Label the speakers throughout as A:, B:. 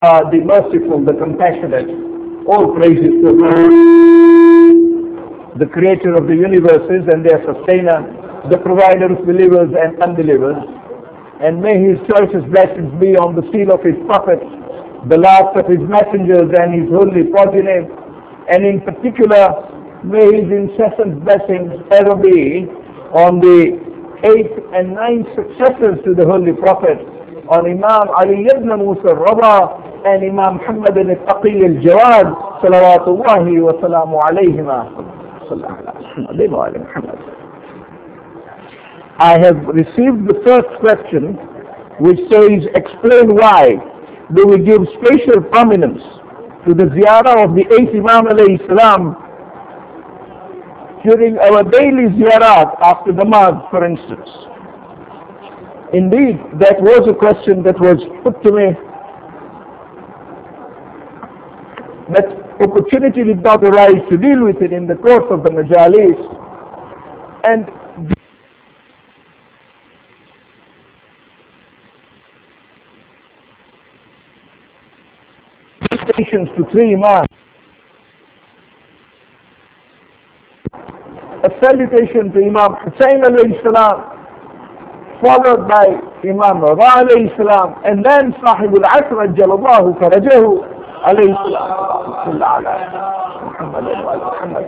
A: the merciful, the compassionate. All praises to Allah, the creator of the universes and their sustainer, the provider of believers and unbelievers. And may his choicest blessings be on the seal of his prophets, the last of his messengers and his holy progeny. And in particular, may his incessant blessings ever be on the 8th and 9th successors to the holy prophet, on Imam Ali ibn Musa al-Rada and Imam Muhammad al-Taqi al-Jawad, salawatullahi wa salamu alayhima. I have received the first question, which says, explain why do we give special prominence to the ziyarah of the 8th Imam alayhi salam during our daily ziyarat after the Maghrib, for instance. Indeed, that was a question that was put to me, but opportunity did not arise to deal with it in the course of the majalis. And to three Imams. A salutation to Imam Hussain alayhi salam, followed by Imam Rada alayhi salam, and then Sahib al-Asr ajjalallahu farajahu alayhi salam.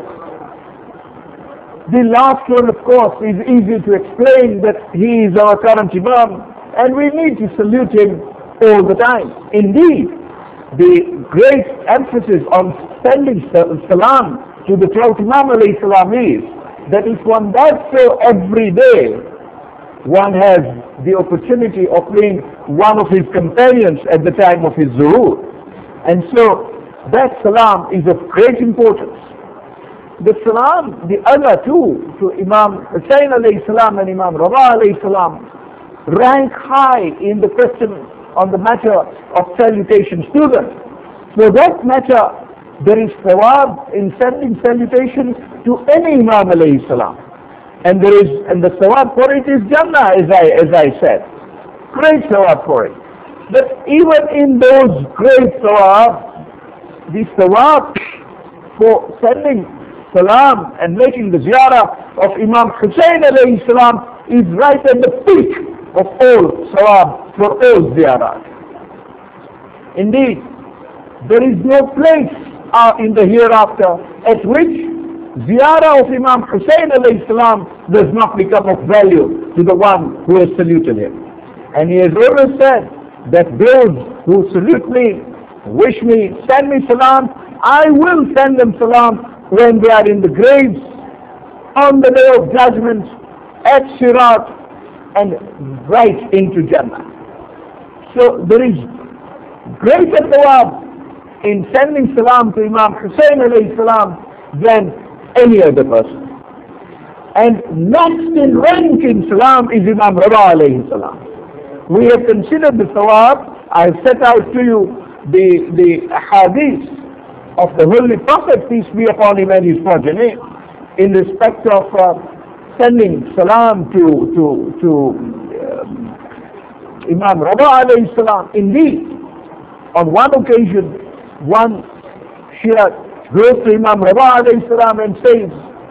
A: The last one, of course, is easy to explain, that he is our current Imam and we need to salute him all the time. Indeed, the great emphasis on sending salam to the 12th Imam alayhi salam is that if one does so every day, one has the opportunity of being one of his companions at the time of his zuhur. And so that salam is of great importance. The salam, the other two, to Imam Hussain alayhi salam and Imam Rada alayhi salam, rank high in the question on the matter of salutations to them. For that matter, there is thawab in sending salutations to any Imam alayhi salam. And the thawab for it is Jannah, as I said. Great thawab for it. But even in those great thawab, the thawab for sending salam and making the ziyarah of Imam Hussain alayhi salam is right at the peak of all thawab for all ziyarat. Indeed, there is no place in the hereafter at which ziyarah of Imam Hussain alayhi salam does not become of value to the one who has saluted him. And he has always said that those who salute me, wish me, send me salam, I will send them salam when they are in the graves, on the day of judgment, at Sirat, and right into Jannah. So there is greater thawab in sending salam to Imam Hussain alayhi salam than any other person. And next in rank in salam is Imam Rada alayhi salam. We have considered the thawab. I have set out to you the hadith of the Holy Prophet, peace be upon him and his progeny, in respect of sending salam to Imam Rada alayhi salam. Indeed, on one occasion, one Shia goes to Imam Rada alayhi salam and says,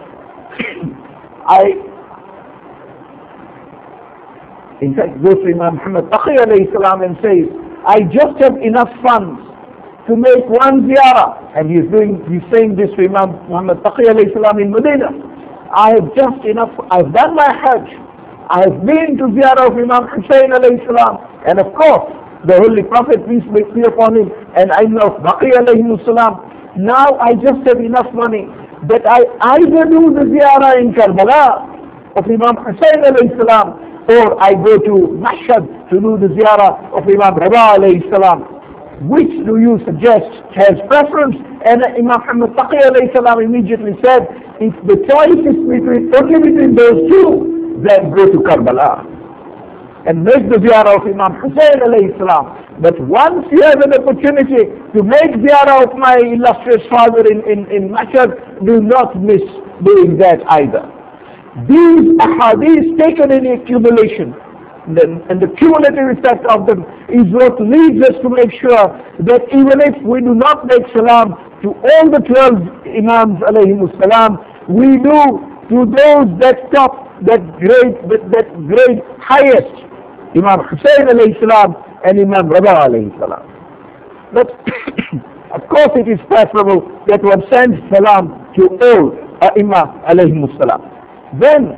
A: in fact, goes to Imam Muhammad Taqi alayhi salam and says, I just have enough funds to make one ziyarah. And he's saying this to Imam Muhammad Taqi alayhi salam in Medina. I have just enough, I've done my Hajj, I have been to ziyarah of Imam Hussain alayhi salam, and of course, the Holy Prophet, peace be upon him, and I know Baqi alayhi salam. Now I just have enough money that I either do the ziyarah in Karbala of Imam Hussain alayhi salam, or I go to Mashhad to do the ziyarah of Imam Rada alayhi salam. Which do you suggest has preference? And Imam Muhammad Taqi alayhi salam immediately said, if the choice is only between those two, then go to Karbala and make the ziyarah of Imam Hussain alayhi salam. But once you have an opportunity to make ziyarah of my illustrious father in Mashhad, do not miss doing that either. These ahadith taken in accumulation and the cumulative effect of them is what leads us to make sure that even if we do not make salam to all the 12 Imams alayhimus salam, we do to those that top, that great highest, Imam Hussein alayhi salam and Imam Rida alayhi salam. But of course it is preferable that one sends salam to all Imam alayhimus salam. Then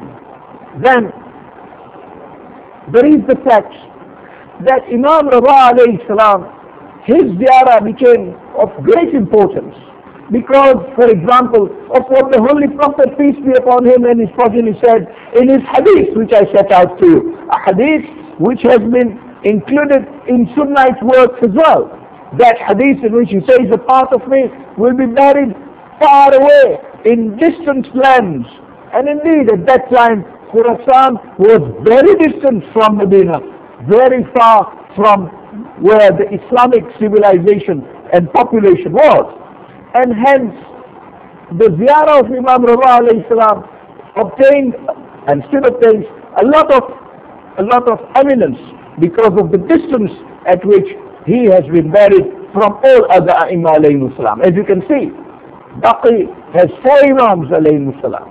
A: there is the fact that Imam Rida alayhi salam, his ziyarah became of great importance because, for example, of what the Holy Prophet, peace be upon him and his progeny, said in his hadith, which I set out to you, a hadith which has been included in Sunnite works as well. That hadith in which he says, a part of me will be buried far away in distant lands. And indeed, at that time, Khurasan was very distant from Medina, very far from where the Islamic civilization and population was. And hence, the ziyarah of Imam Rida alayhi salam obtained and still obtains a lot of eminence because of the distance at which he has been buried from all other Imam alayhi salam. As you can see, Baqi has 4 Imams alayhi salam.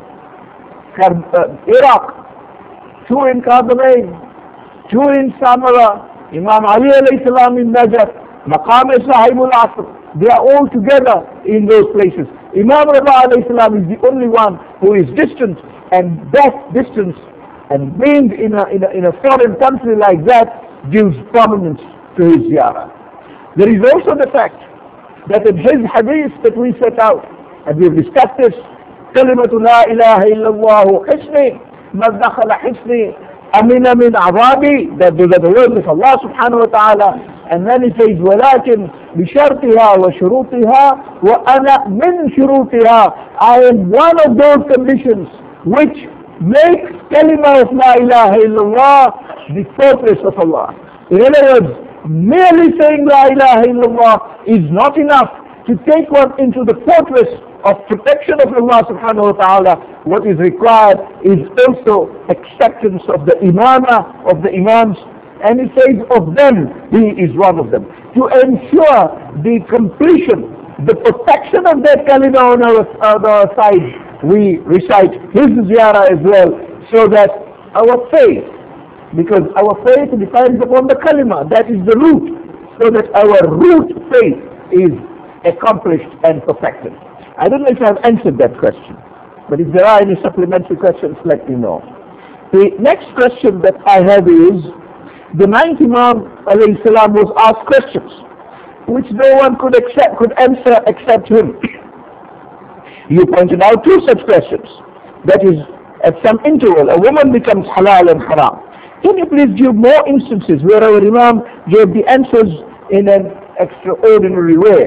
A: Iraq, 2 in Qadamain, 2 in Samara, Imam Ali alayhi salam in Najaf, Maqam Sahibul Asr. They are all together in those places. Imam Rida alayhi salam is the only one who is distant, and that distance and being in a foreign country like that gives prominence to his ziyarah. There is also the fact that in his hadith that we set out, and we have discussed this, كلمة لا إله إلا الله حسني من دخل حسني أمن من عذابي, that those are the words of Allah subhanahu wa ta'ala. And then he says, ولكن بشرطها وشروطها وأنا من شروطها. I am one of those conditions which make kalima of La ilaha illallah the fortress of Allah. In other words, merely saying La ilaha illallah is not enough to take one into the fortress of protection of Allah subhanahu wa ta'ala. What is required is also acceptance of the imamah of the imams, and he says of them, he is one of them. To ensure the completion, the perfection of that kalima on our side, we recite his ziyarah as well, so that our faith, because our faith depends upon the kalima, that is the root, so that our root faith is accomplished and perfected. I don't know if I've answered that question, but if there are any supplementary questions, let me know. The next question that I have is, the 9th Imam alayhi salam was asked questions which no one could answer except him. You pointed out 2 such questions. That is, at some interval, a woman becomes halal and haram. Can you please give more instances where our Imam gave the answers in an extraordinary way?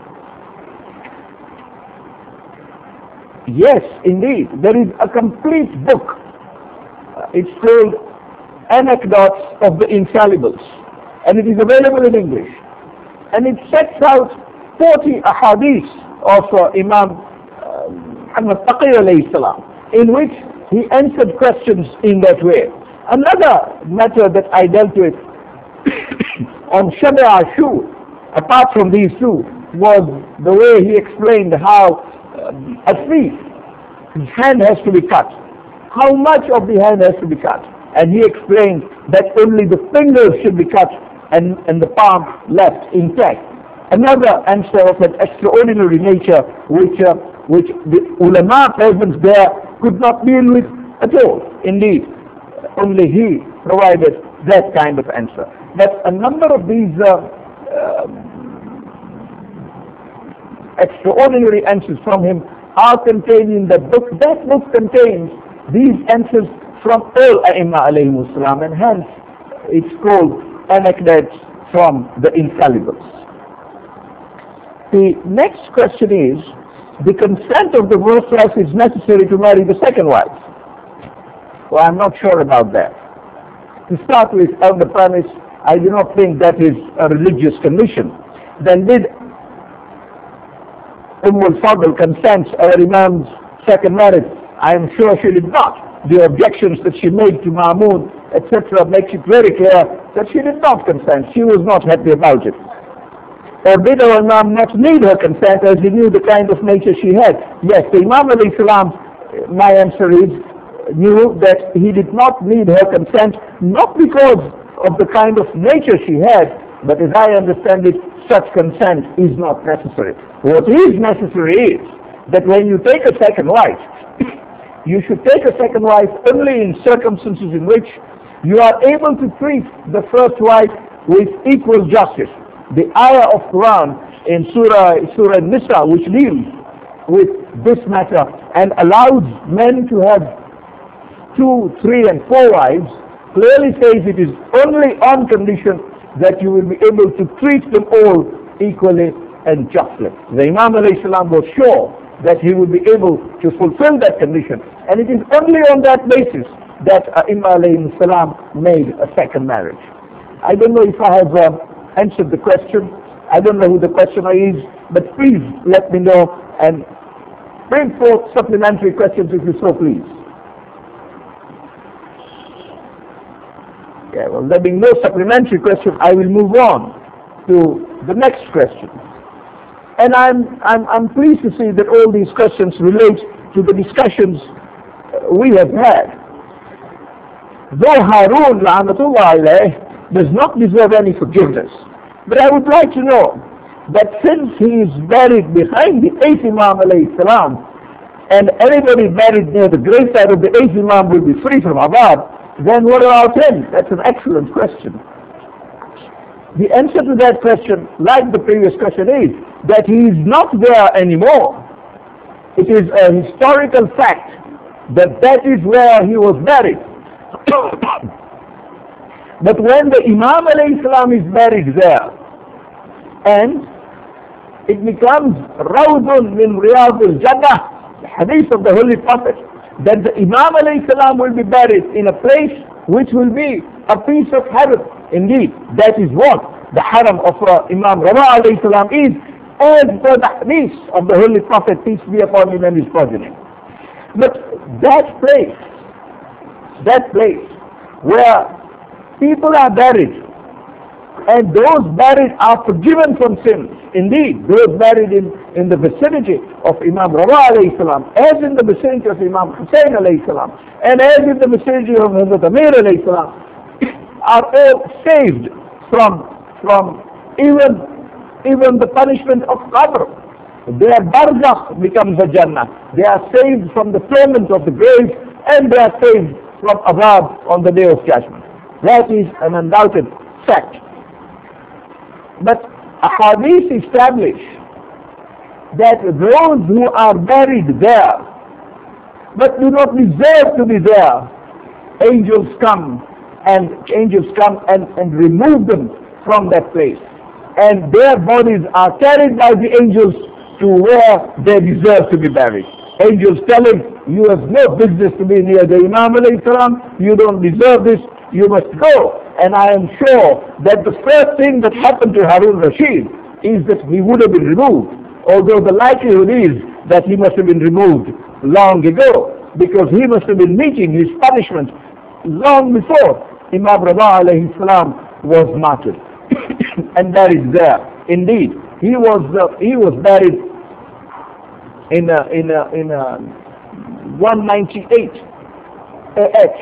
A: Yes, indeed. There is a complete book. It's called Anecdotes of the Infallibles, and it is available in English. And it sets out 40 ahadith of Imam Muhammad Taqi alayhi salam, in which he answered questions in that way. Another matter that I dealt with on Shab-e Ashur, apart from these 2, was the way he explained how a thief, his hand has to be cut. How much of the hand has to be cut? And he explained that only the fingers should be cut and the palm left intact. Another answer of an extraordinary nature which the ulama present there could not deal with at all. Indeed, only he provided that kind of answer. But a number of these extraordinary answers from him are contained in that book. That book contains these answers from all A'imma alayhimus salam, and hence it's called Anecdotes from the Infallibles. The next question is, the consent of the first wife is necessary to marry the second wife. Well, I'm not sure about that. To start with, on the premise, I do not think that is a religious condition. Then did al-Fadl consent our Imam's second marriage? I am sure she did not. The objections that she made to Ma'mun etc., makes it very clear that she did not consent. She was not happy about it. Or did our Imam not need her consent as he knew the kind of nature she had? Yes, the Imam alayhi salam, my answer is, knew that he did not need her consent, not because of the kind of nature she had, but as I understand it, such consent is not necessary. What is necessary is that when you take a second wife, you should take a second wife only in circumstances in which you are able to treat the first wife with equal justice. The ayah of Quran in Surah Nisa, which deals with this matter and allows men to have 2, 3, and 4 wives, clearly says it is only on condition that you will be able to treat them all equally and justly. The Imam alayhi salam was sure that he would be able to fulfill that condition, and it is only on that basis that Imam alayhi salam made a second marriage. I don't know if I have answered the question. I don't know who the questioner is, but please let me know and bring forth supplementary questions if you so please. Okay, well, there being no supplementary question, I will move on to the next question. And I'm pleased to see that all these questions relate to the discussions we have had. Though Harun, la'anatullah alayh, does not deserve any forgiveness, but I would like to know that since he is buried behind the 8th Imam alayhi salam, and anybody buried near the graveside of the 8th Imam will be free from Adab, then what about him? That's an excellent question. The answer to that question, like the previous question, is that he is not there anymore. It is a historical fact that that is where he was buried. But when the Imam alayhi salam is buried there, and it becomes Rawdun min Riyadh al-Jannah, the hadith of the Holy Prophet, that the Imam alayhi salam will be buried in a place which will be a piece of heaven. Indeed, that is what the haram of Imam Rama alayhi salam is, as per the hadith of the Holy Prophet, peace be upon him and his progeny. But that place where people are buried, and those buried are forgiven from sins. Indeed, those buried in the vicinity of Imam Rama alayhi salam, as in the vicinity of Imam Hussain alayhi salam, and as in the vicinity of Hazrat Amir alayhi salam, are all saved from even the punishment of qabr. Their barzakh becomes a Jannah. They are saved from the torment of the grave, and they are saved from azab on the day of judgment. That is an undoubted fact. But ahadith establish that those who are buried there but do not deserve to be there, angels come and remove them from that place, and their bodies are carried by the angels to where they deserve to be buried. Angels tell him, you have no business to be near the Imam alayhi salam, you don't deserve this, you must go. And I am sure that the first thing that happened to Harun Rashid is that he would have been removed, although the likelihood is that he must have been removed long ago, because he must have been meeting his punishment long before Imam Rama alayhi salam was martyred and buried there. Indeed, he was buried in 198 AH.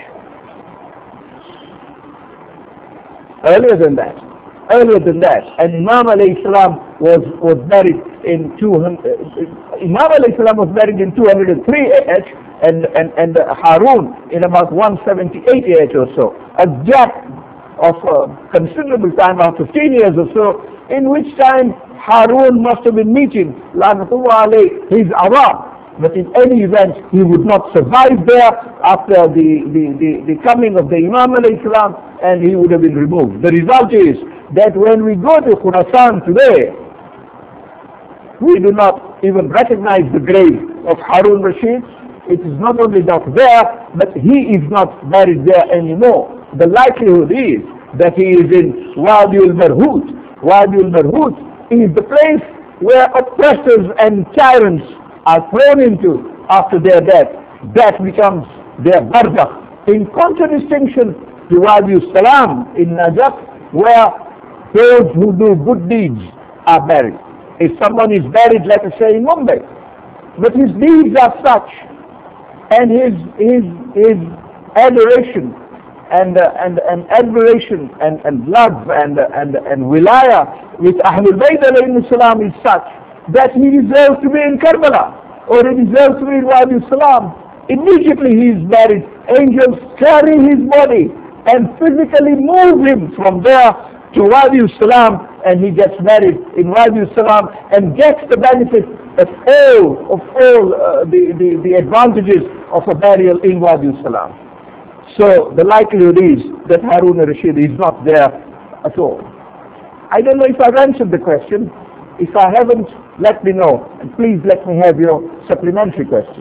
A: Earlier than that, and Imam alayhi salam was buried in 200. Imam alayhi salam was buried in 203 AH, and Harun in about 178 AH or so. A gap of considerable time, about 15 years or so, in which time Harun must have been meeting Lanatullah alayhi his Arab. But in any event, he would not survive there after the coming of the Imam alayhi salam, and he would have been removed. The result is that when we go to Khurasan today, we do not even recognize the grave of Harun Rashid. It is not only not there, but he is not buried there anymore. The likelihood is that he is in Wadi al-Marhut. Wadi al-Marhut is the place where oppressors and tyrants are thrown into after their death. That becomes their barzakh, in contradistinction to Wadi Salam in Najaf, where those who do good deeds are buried. If someone is buried, let us say in Mumbai, but his deeds are such, and his adoration and admiration and love and wilaya with Ahlul Bayt alayhi salam is such that he deserves to be in Karbala, or he deserves to be in Wadi Salam. Immediately he is buried. Angels carry his body and physically move him from there to Wadi Salam, and he gets married in Wadi Salam and gets the benefit of all the advantages of a burial in Wadi Salam. So the likelihood is that Harun al-Rashid is not there at all. I don't know if I've answered the question. If I haven't, let me know, and please let me have your supplementary questions.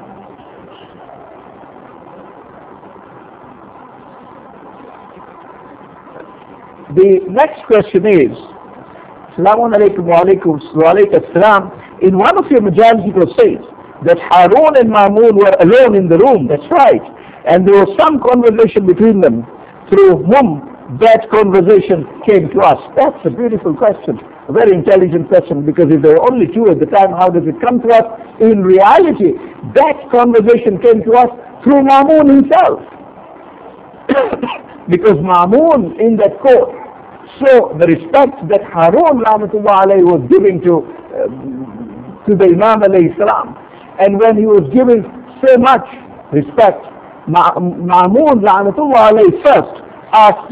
A: The next question is, Assalamu alaikum wa alaikum assalam. In one of your majalis it was said that Harun and Mamun were alone in the room. That's right. And there was some conversation between them, through whom that conversation came to us. That's a beautiful question, a very intelligent question, because if there were only two at the time, how does it come to us? In reality, that conversation came to us through Mamun himself. Because Mamun in that court saw the respect that Harun rahmatullah alayhi was giving to the Imam alayhi salam. And when he was giving so much respect, Ma'mun rahmatullah alayhi first asked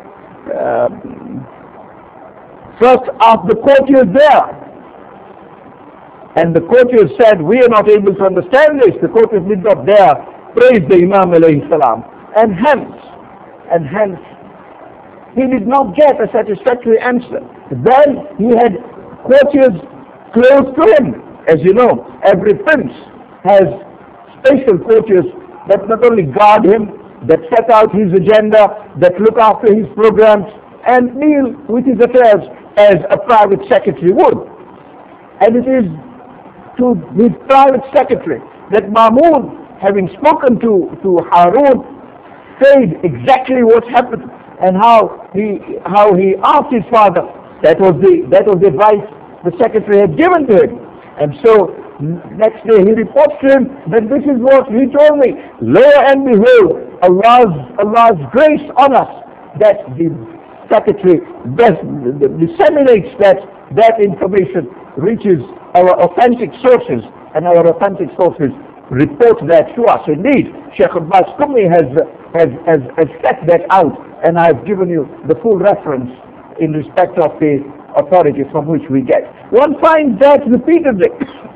A: the courtiers there. And the courtiers said, we are not able to understand this. The courtiers did not dare praise the Imam alayhi salam. And hence, he did not get a satisfactory answer. Then he had courtiers close to him. As you know, every prince has special courtiers that not only guard him, that set out his agenda, that look after his programs, and deal with his affairs as a private secretary would. And it is to his private secretary that Mamun, having spoken to Harun, said exactly what happened and how he asked his father. That was the advice the secretary had given to him. And so next day he reports to him that this is what he told me. Lo and behold, Allah's grace on us, that the secretary disseminates that information, reaches our authentic sources, and our authentic sources report that to us. Indeed, Sheikh Abbas Qummi has set that out, and I've given you the full reference in respect of the authority from which we get. One finds that repeatedly.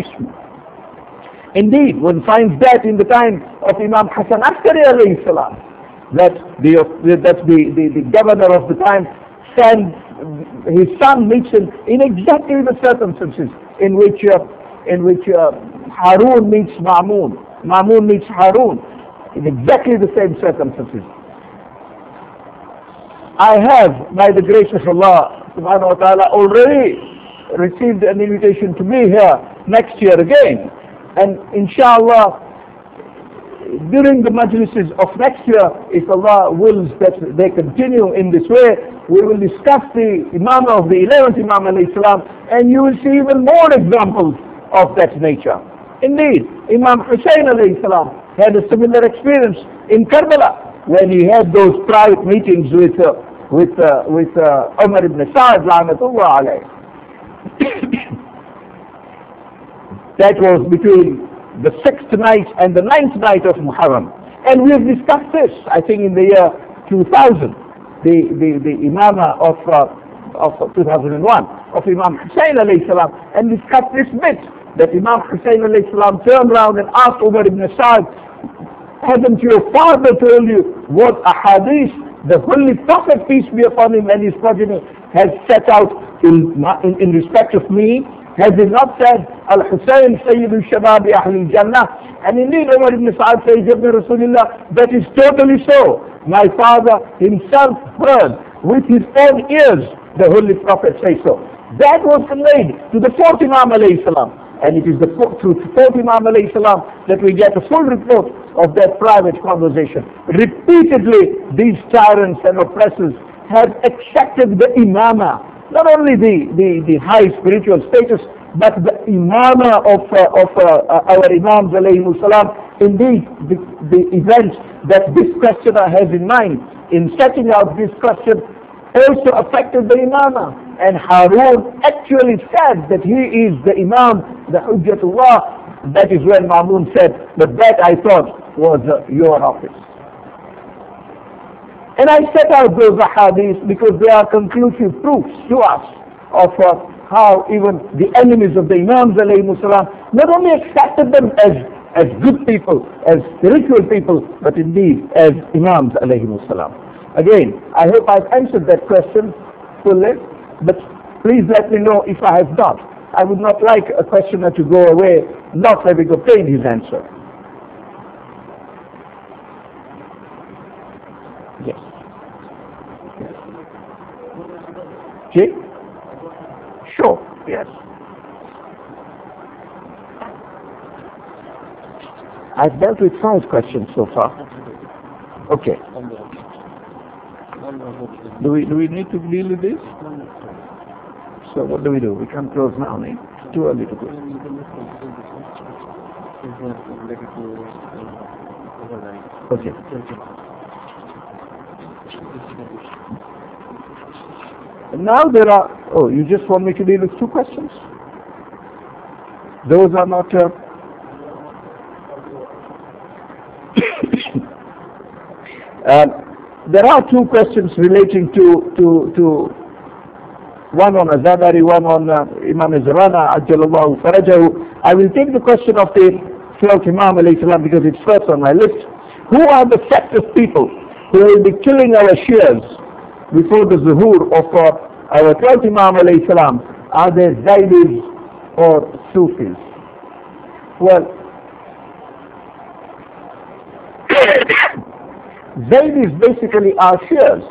A: Indeed, one finds that in the time of Imam Hassan Askari alayhi salam, that the governor of the time sends his son meets him in exactly the circumstances in which Harun meets Ma'mun. Ma'mun meets Harun in exactly the same circumstances. I have, by the grace of Allah subhanahu wa ta'ala, already received an invitation to be here next year again. And inshallah, during the majlises of next year, if Allah wills that they continue in this way, we will discuss the Imam of the 11th Imam alayhi salam, and you will see even more examples of that nature. Indeed, Imam Hussein alayhi salam had a similar experience in Karbala when he had those private meetings with Umar ibn Sa'd rahmatullah alayhi. That was between the 6th night and the 9th night of Muharram. And we have discussed this, I think, in the year 2000, the Imamah of 2001, of Imam Hussein alayhi salam, and discussed this bit, that Imam Hussein alayhi salam turned around and asked Umar ibn Sa'd, hasn't your father told you what a hadith the Holy Prophet, peace be upon him, and his progeny has set out in respect of me? Has he not said, Al-Hussein Sayyidul Shababi Ahlul Jannah? And indeed, Umar ibn Sa'd says, Ibn Rasulullah, that is totally so. My father himself heard with his own ears the Holy Prophet say so. That was conveyed to the 4th Imam alayhi salam. And it is through fourth Imam alayhi salam that we get a full report of their private conversation. Repeatedly, these tyrants and oppressors have accepted the imama, not only the high spiritual status, but the imama of our Imams alayhi salam. Indeed, the event that this questioner has in mind in setting out this question also affected the imama. And Harun actually said that he is the Imam, the Hujjatullah. That is when Ma'mun said, but that I thought was your office. And I set out those ahadith because they are conclusive proofs to us of how even the enemies of the Imams alayhi salam not only accepted them as good people, as spiritual people, but indeed as Imams alayhi salam. Again, I hope I've answered that question fully. But please let me know if I have not. I would not like a questioner to go away not having obtained his answer. Yes. Jay? Sure, yes. I've dealt with 5 questions so far. Okay. Do we need to deal with this? So what do? We can't close now, eh? It's too early to close. Okay. And now there are, oh, you just want me to deal with 2 questions? Those are not, there are 2 questions relating to one on Azadari, one on Imam Zarana, Ajjalallahu Farajahu. I will take the question of the 12th Imam alayhi salam because it's first on my list. Who are the sect of people who will be killing our Shias before the zuhur of our 12th Imam alayhi salam? Are they Zaydis or Sufis? Well, Zaydis basically are Shias.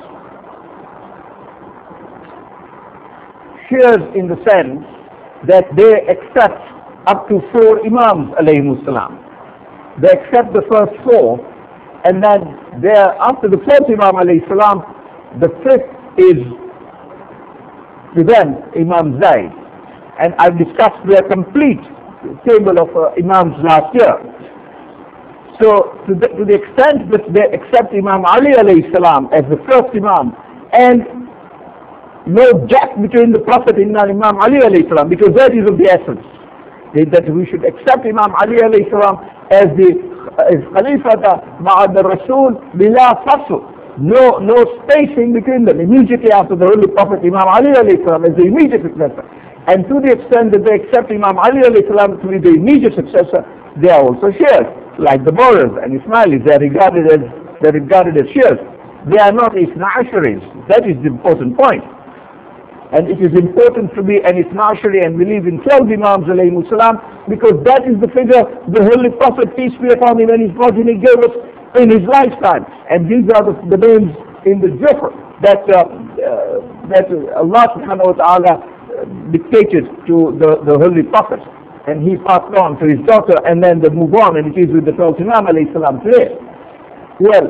A: Shias in the sense that they accept up to 4 Imams alayhimus salam. They accept the first 4, and then after the 4th Imam alayhi salam, the 5th is to them Imam Zayd. And I've discussed their complete table of Imams last year. So to the extent that they accept Imam Ali alayhi salam as the first Imam, and no gap between the Prophet and Imam Ali alayhi salam, because that is of the essence. That we should accept Imam Ali alayhi salam as Khalifata Ma'ad al-Rasul bila fasl. No spacing between them. Immediately after the Holy Prophet, Imam Ali alayhi salam is the immediate successor. And to the extent that they accept Imam Ali alayhi salam to be the immediate successor, they are also Shias, like the Boers and Ismailis. They are regarded as Shias. They are not Ithna Asharis. That is the important point. And it is important to be an Ithna Ashari and believe in 12 Imams alayhimus salam, because that is the figure the Holy Prophet, peace be upon him, and his progeny gave us in his lifetime. And these are the names in the Jufr that Allah subhanahu wa ta'ala dictated to the Holy Prophet. And he passed on to his daughter, and then they move on, and it is with the 12th Imam alayhi salam today. Well,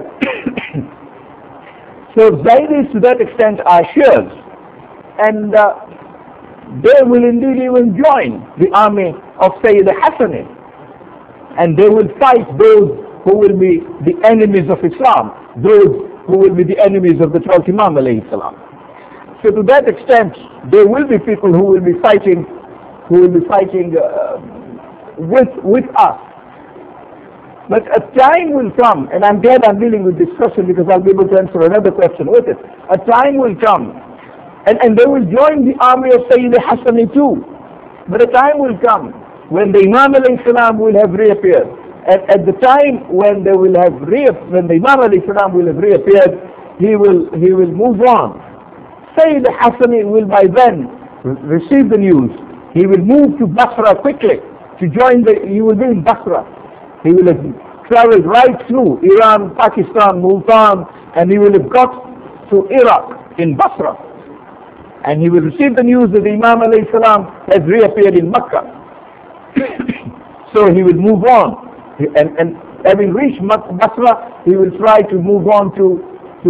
A: so Zaydis to that extent are Shias. And they will indeed even join the army of Sayyid Hassani. And they will fight those who will be the enemies of Islam, those who will be the enemies of the 12th Imam alayhi salam. So to that extent, there will be people who will be fighting with us. But a time will come, and I'm glad I'm dealing with this question because I'll be able to answer another question with it. A time will come, and they will join the army of Sayyid Hassani too. But a time will come when the Imam alayhi salam will have reappeared. And at the time when the Imam alayhi salam will have reappeared, he will move on. Sayyid Hassani will by then receive the news. He will move to Basra quickly to join he will be in Basra. He will have traveled right through Iran, Pakistan, Multan, and he will have got to Iraq in Basra. And he will receive the news that the Imam alayhi salam has reappeared in Makkah. So he will move on. And having reached Basra, he will try to move on to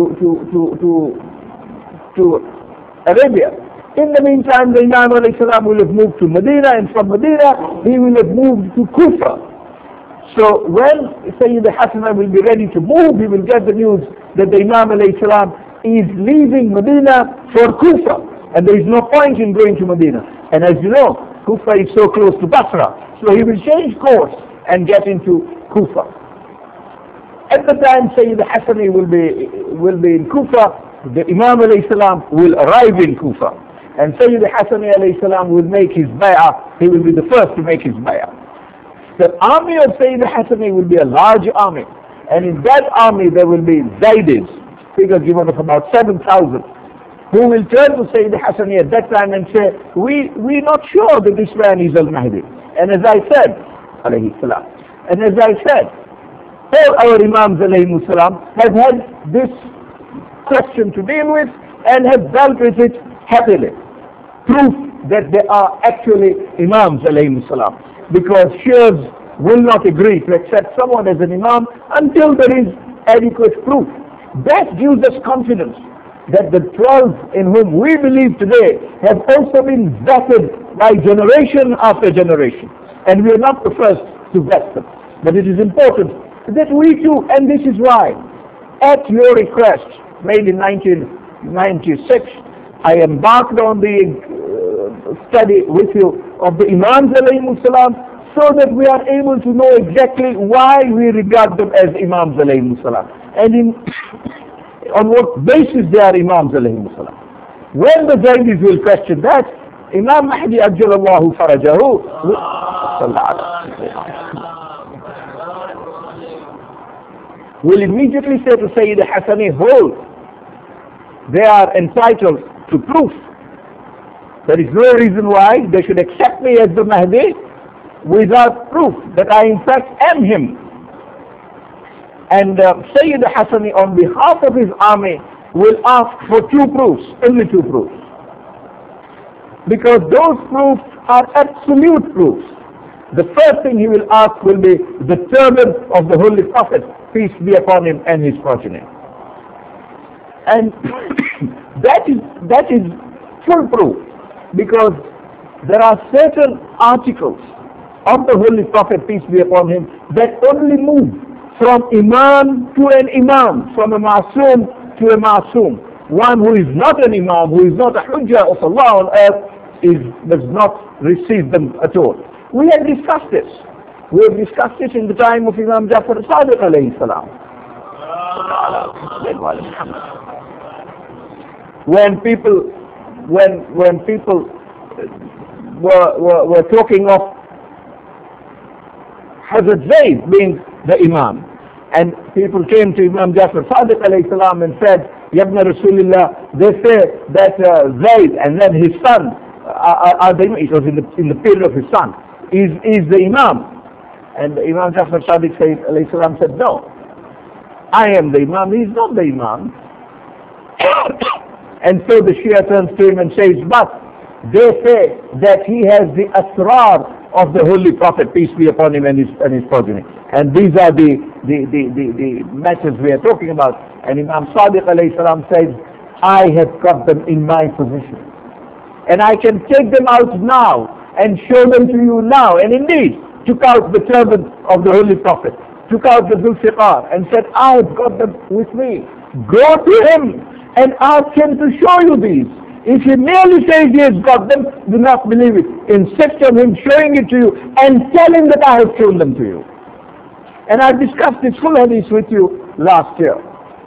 A: Arabia. In the meantime, the Imam alayhi salam will have moved to Medina, and from Medina he will have moved to Kufa. So when Sayyid Hassan will be ready to move, he will get the news that the Imam alayhi salam is leaving Medina for Kufa, and there is no point in going to Medina. And as you know, Kufa is so close to Basra, so he will change course and get into Kufa. At the time Sayyid Hassan will be in Kufa, the Imam alayhi salam will arrive in Kufa, and Sayyid Hassan alayhi salam will make his bay'ah. He will be the first to make his bay'ah. The army of Sayyid Hassan will be a large army, and in that army there will be Zaydis, figure given of about 7,000, who will turn to Sayyid Hassan at that time and say, we're not sure that this man is Al-Mahdi. And as I said, alayhi salam, and as I said, all our Imams alayhi salam have had this question to deal with and have dealt with it happily. Proof that they are actually Imams alayhi salam. Because Shias will not agree to accept someone as an Imam until there is adequate proof. That gives us confidence that the 12 in whom we believe today have also been vetted by generation after generation. And we are not the first to vet them. But it is important that we too, and this is why, at your request, made in 1996, I embarked on the study with you of the Imams alayhi salam, so that we are able to know exactly why we regard them as Imams alayhi salam, and on what basis they are Imams alayhi salam. When the Zaydis will question that, Imam Mahdi ajjalallahu farajahu will immediately say to Sayyid Hassani, hold, they are entitled to proof. There is no reason why they should accept me as the Mahdi without proof that I in fact am him. And Sayyid Hassani on behalf of his army will ask for two proofs, only two proofs. Because those proofs are absolute proofs. The first thing he will ask will be the turban of the Holy Prophet, peace be upon him, and his progeny. And that is full proof, because there are certain articles of the Holy Prophet, peace be upon him, that only move from Imam to an Imam, from a Ma'soom to a Ma'soom. One who is not an Imam, who is not a Hujjah of Allah on earth, does not receive them at all. We have discussed this. We have discussed this in the time of Imam Jafar Sadiq alayhi salam. When people were talking of Hazrat Zayd being the Imam, and people came to Imam Jafar Sadiq alayhi salam and said, Yabna Rasulullah, they say that Zayd and then his son are the Imam. It was in the period of his son, is the Imam. And Imam Jafar Sadiq alayhi salam said, no, I am the Imam, he is not the Imam. And so the Shia turns to him and says, but they say that he has the asrar of the Holy Prophet, peace be upon him, and his progeny. And these are the matters we are talking about. And Imam Sadiq alayhi salam says, I have got them in my possession, and I can take them out now and show them to you now. And indeed, took out the turban of the Holy Prophet, took out the Zulfiqar, and said, I have got them with me. Go to him and ask him to show you these. If he merely says he has got them, do not believe it. Insist on him showing it to you and tell him that I have shown them to you. And I discussed this full hadith with you last year.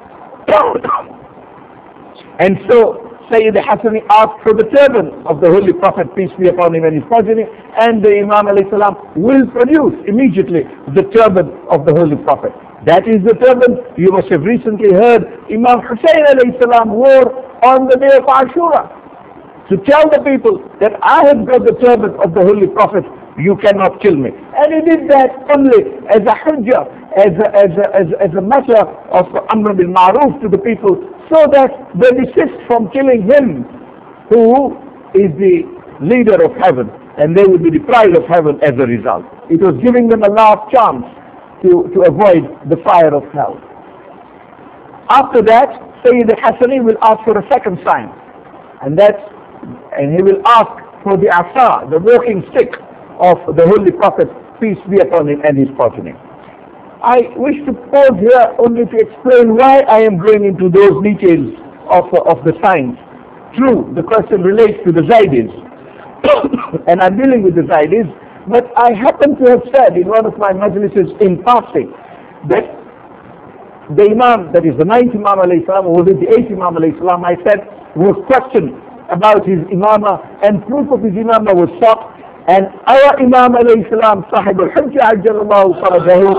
A: And so Sayyid Hassani asked for the turban of the Holy Prophet, peace be upon him, and his progeny, and the Imam alayhi salam will produce immediately the turban of the Holy Prophet. That is the turban you must have recently heard Imam Hussein alayhi salam wore on the day of Ashura, to tell the people that I have got the turban of the Holy Prophet, you cannot kill me. And he did that only as a hujjah, as a matter of amr bil ma'ruf to the people, so that they desist from killing him who is the leader of heaven, and they would be deprived of heaven as a result. It was giving them a last chance to avoid the fire of hell. After that, Sayyid al-Hasani will ask for a second sign, and he will ask for the asa, the walking stick of the Holy Prophet, peace be upon him, and his progeny. I wish to pause here only to explain why I am going into those details of the signs. True, the question relates to the Zaydis, and I'm dealing with the Zaydis, but I happen to have said in one of my majlises in passing that the Imam, that is the 9th Imam alayhi salam, or was it the 8th Imam alayhi salam, I said, was questioned about his imamah, and proof of his imamah was sought, and our Imam alayhi salam, Sahib al-Hujjah ajjalallahu farajahu,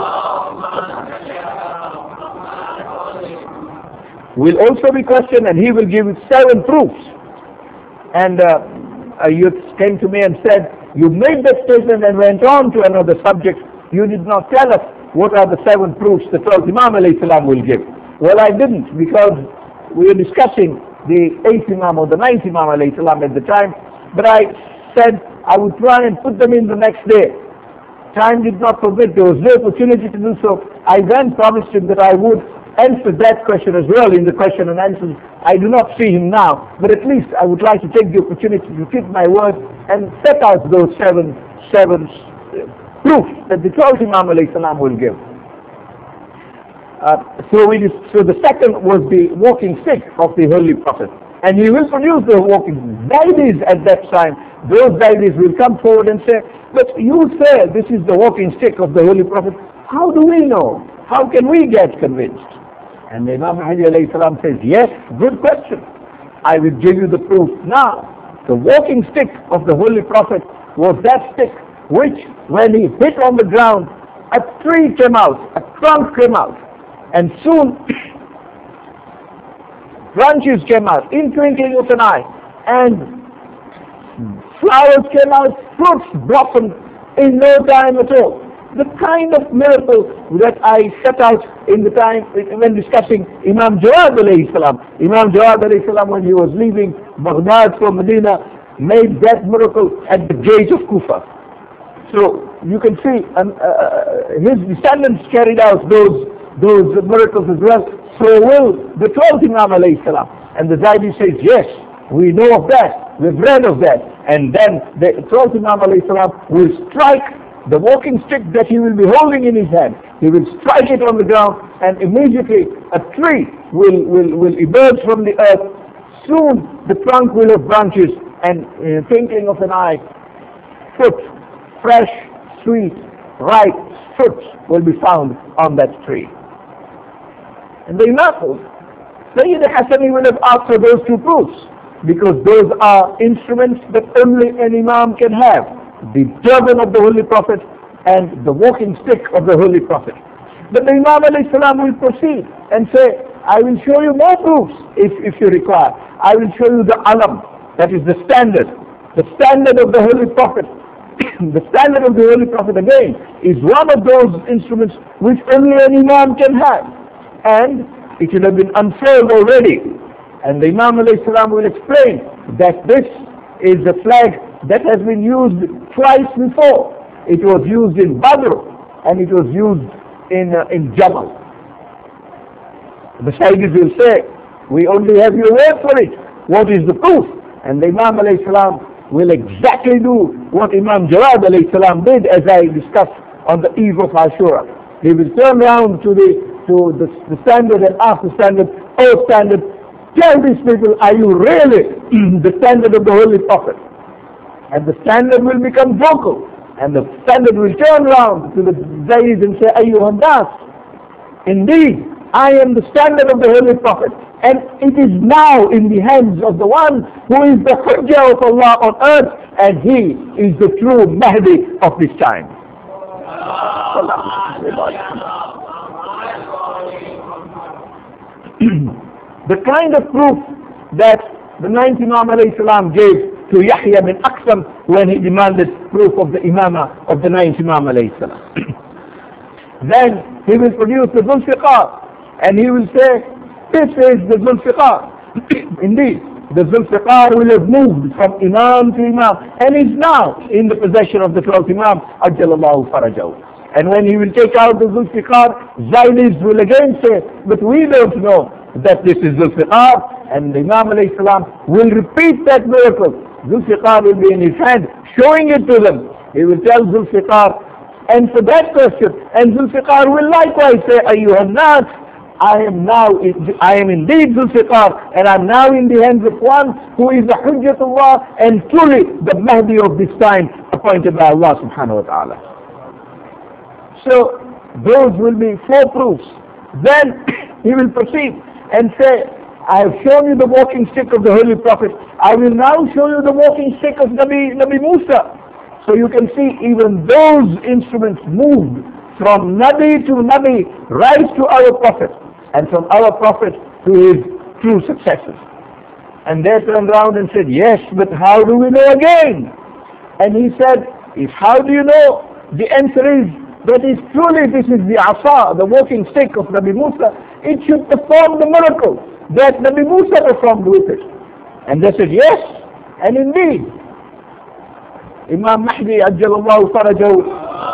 A: will also be questioned, and he will give 7 proofs. And a youth came to me and said, you made that statement and went on to another subject. You did not tell us what are the 7 proofs the 12th Imam alayhi salam will give. Well, I didn't, because we were discussing the 8th Imam or the 9th Imam alayhi salam at the time, but I said I would try and put them in the next day. Time did not permit, there was no opportunity to do so. I then promised him that I would answer that question as well in the question and answers. I do not see him now, but at least I would like to take the opportunity to keep my word and set out those seven proofs that the 12th Imam alayhi salam will give. So the second was the walking stick of the Holy Prophet. And he will produce the walking Zaydis at that time. Those Zaydis will come forward and say, but you say this is the walking stick of the Holy Prophet. How do we know? How can we get convinced? And Imam Mahdi alayhi salam says, yes, good question. I will give you the proof now. The walking stick of the Holy Prophet was that stick which, when he hit on the ground, a tree came out, a trunk came out, and soon branches came out in twinkling of an eye, and flowers came out, fruits blossomed in no time at all. The kind of miracle that I set out in the time when discussing Imam Jawad alayhi salam. Imam Jawad alayhi salam, when he was leaving Baghdad for Medina, made that miracle at the gate of Kufa. So you can see his descendants carried out those miracles as well. So will the 12th Imam alayhi salam. And the Zaydi says, yes, we know of that, we've read of that. And then the 12th Imam alayhi salam will strike the walking stick that he will be holding in his hand. He will strike it on the ground, and immediately a tree will emerge from the earth. Soon the trunk will have branches, and in a twinkling of an eye, fruit, fresh, sweet, ripe fruits will be found on that tree. And the Imam Sayyid al-Hasani will have asked for those 2 proofs, because those are instruments that only an Imam can have. The turban of the Holy Prophet and the walking stick of the Holy Prophet. But the Imam alayhi salam will proceed and say, I will show you more proofs if you require. I will show you the alam, that is the standard of the Holy Prophet. The standard of the Holy Prophet again is one of those instruments which only an Imam can have. And it will have been unfurled already. And the Imam alayhi salam will explain that this is a flag that has been used twice before. It was used in Badr and it was used in Jamal. The Sayyidis will say, we only have your word for it. What is the proof? And the Imam alayhi salam will exactly do what Imam Jawad alayhi salam did, as I discussed on the eve of Ashura. He will turn around to the standard and ask the standard, oh standard, tell these people, are you really the standard of the Holy Prophet? And the standard will become vocal, and the standard will turn around to the Zaydis and say, Ayyuhan nas, indeed, I am the standard of the Holy Prophet, and it is now in the hands of the one who is the Hujjah of Allah on earth, and he is the true Mahdi of this time. The kind of proof that the 9th Imam alayhi salam gave to Yahya bin Aqsam when he demanded proof of the imamah of the 9th Imam alayhi salam. Then he will produce the Zulfiqar, and he will say, this is the Zulfiqar. Indeed, the Zulfiqar will have moved from Imam to Imam and is now in the possession of the 12th Imam, Ajjalallahu Farajahu. And when he will take out the Zulfiqar, Zailis will again say, but we don't know that this is Zulfiqar, and the Imam alayhi salam will repeat that miracle. Zulfiqar will be in his hand, showing it to them. He will tell Zulfiqar, answer that question, and Zulfiqar will likewise say, Ayyuhan Nas, I am indeed Zulfiqar, and I am now in the hands of one who is the Hujjatullah and truly the Mahdi of this time, appointed by Allah subhanahu wa ta'ala. So, those will be 4 proofs. Then, he will proceed and say, I have shown you the walking stick of the Holy Prophet. I will now show you the walking stick of Nabi Musa. So you can see even those instruments moved from Nabi to Nabi, right to our Prophet, and from our Prophet to his true successors. And they turned around and said, yes, but how do we know again? And he said, how do you know? The answer is, that is truly this is the asa, the walking stick of Nabi Musa. It should perform the miracle that Nabi Musa performed with it. And they said, yes, and indeed, Imam Mahdi Ajjalallahu Farajahu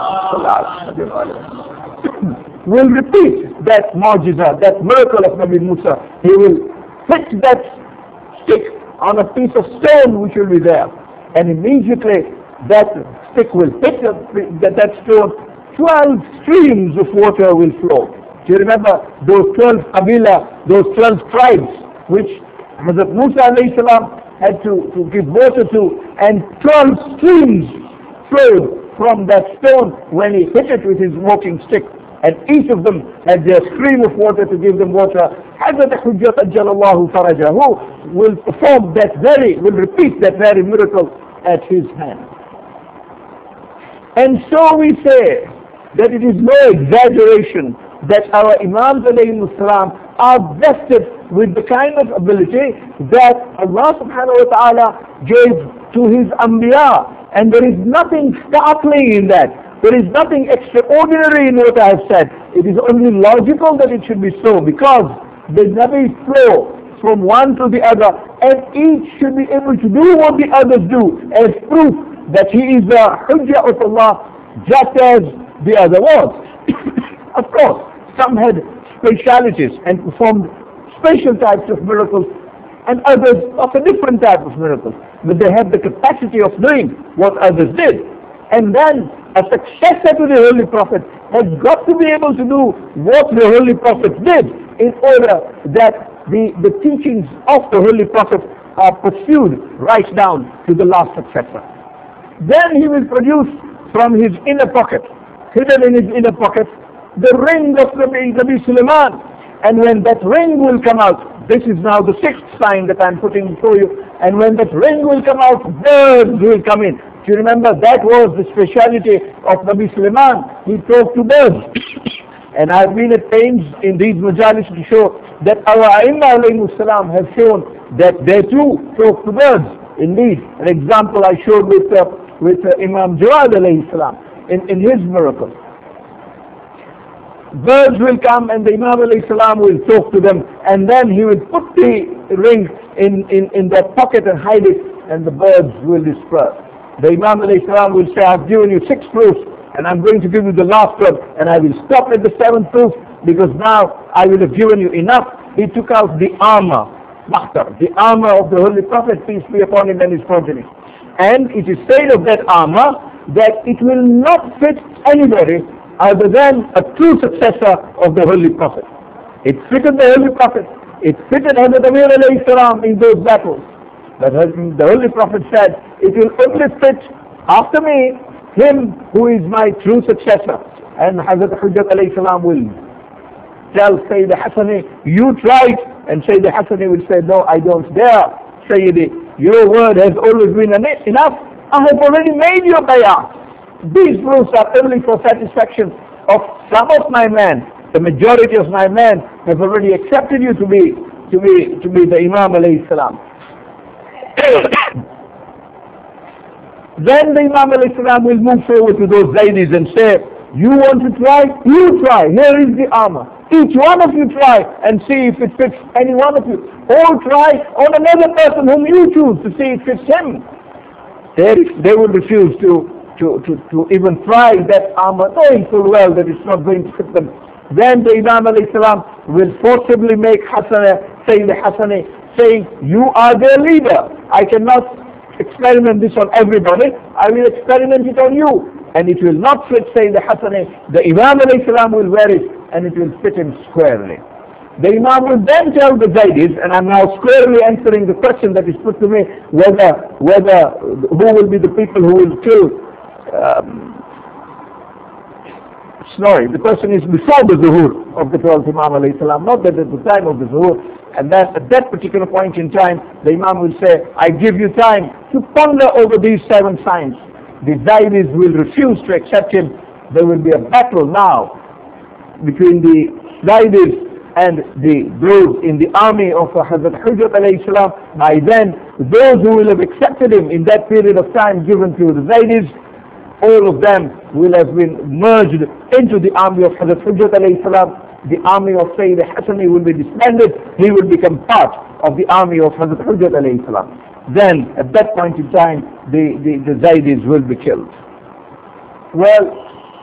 A: will repeat that mu'jiza, that miracle of Nabi Musa. He will hit that stick on a piece of stone which will be there, and immediately that stick will hit that stone. 12 streams of water will flow. Do you remember those 12 Qabila, those 12 tribes which Hazrat Musa alayhi salam had to give water to, and 12 streams flowed from that stone when he hit it with his walking stick, and each of them had their stream of water to give them water. Hazrat Hujjat Ajjalallahu Farajahu will repeat that very miracle at his hand. And so we say that it is no exaggeration that our Imams alayhi salam are vested with the kind of ability that Allah subhanahu wa ta'ala gave to his Anbiya. And there is nothing startling in that. There is nothing extraordinary in what I have said. It is only logical that it should be so, because the Nabis flow from one to the other, and each should be able to do what the others do as proof that he is the Hujjah of Allah, just as the other was. Of course, some had specialities and performed special types of miracles, and others of a different type of miracles. But they had the capacity of doing what others did. And then a successor to the Holy Prophet has got to be able to do what the Holy Prophet did, in order that the teachings of the Holy Prophet are pursued right down to the last successor. Then he will produce from his inner pocket, hidden in his inner pocket, the ring of Nabi Sulaiman. And when that ring will come out, this is now the 6th sign that I'm putting before you, and when that ring will come out, birds will come in. Do you remember that was the speciality of Nabi Sulaiman? He talked to birds. And I've been at pains in these majalis to show that our Aimma alayhi salam have shown that they too talk to birds. Indeed, an example I showed with Imam Jawad alayhi salam in his miracle. Birds will come and the Imam alayhi salam will talk to them, and then he will put the ring in that pocket and hide it, and the birds will disperse. The Imam alayhi salam will say, I've given you 6 proofs, and I'm going to give you the last one, and I will stop at the 7th proof, because now I will have given you enough. He took out the armor, the armor of the Holy Prophet, peace be upon him, and his progeny. And it is said of that armor that it will not fit anybody other than a true successor of the Holy Prophet. It fitted the Holy Prophet. It fitted Hazrat Amir alayhi salam in those battles. But the Holy Prophet said, it will only fit after me him who is my true successor. And Hazrat Hujjat alayhi salam will tell Sayyid Hassani, you try it. And Sayyid Hassani will say, no, I don't dare. Sayyidi, your word has always been enough. I have already made your bay'ah. These proofs are only for satisfaction of some of my men. The majority of my men have already accepted you to be the Imam alayhi salam. Then the Imam alayhi salam will move forward to those ladies and say, you want to try? You try. Here is the armor. Each one of you try and see if it fits any one of you. Or try on another person whom you choose to see if it fits him. They will refuse to even try that armor, knowing full well that it's not going to fit them. Then the Imam alayhi salam will forcibly make Sayyid Hassani, saying, you are their leader. I cannot experiment this on everybody. I will experiment it on you. And it will not fit Sayyid Hassani. The Imam alayhi salam will wear it and it will fit him squarely. The Imam will then tell the Zaydis, and I'm now squarely answering the question that is put to me, whether who will be the people who will kill. Sorry, the question is before the Zuhur of the 12th Imam alayhi salam, not that at the time of the Zuhur. And then at that particular point in time, the Imam will say, I give you time to ponder over these 7 signs. The Zaydis will refuse to accept him. There will be a battle now between the Zaydis and those in the army of Hazrat Hujjat alayhi salam. By then, those who will have accepted him in that period of time given to the Zaydis, all of them will have been merged into the army of Hazrat Hujjat alayhi salam. The army of Sayyid Hassani will be disbanded. He will become part of the army of Hazrat Hujjat alayhi salam. Then, at that point in time, the Zaydis will be killed. Well,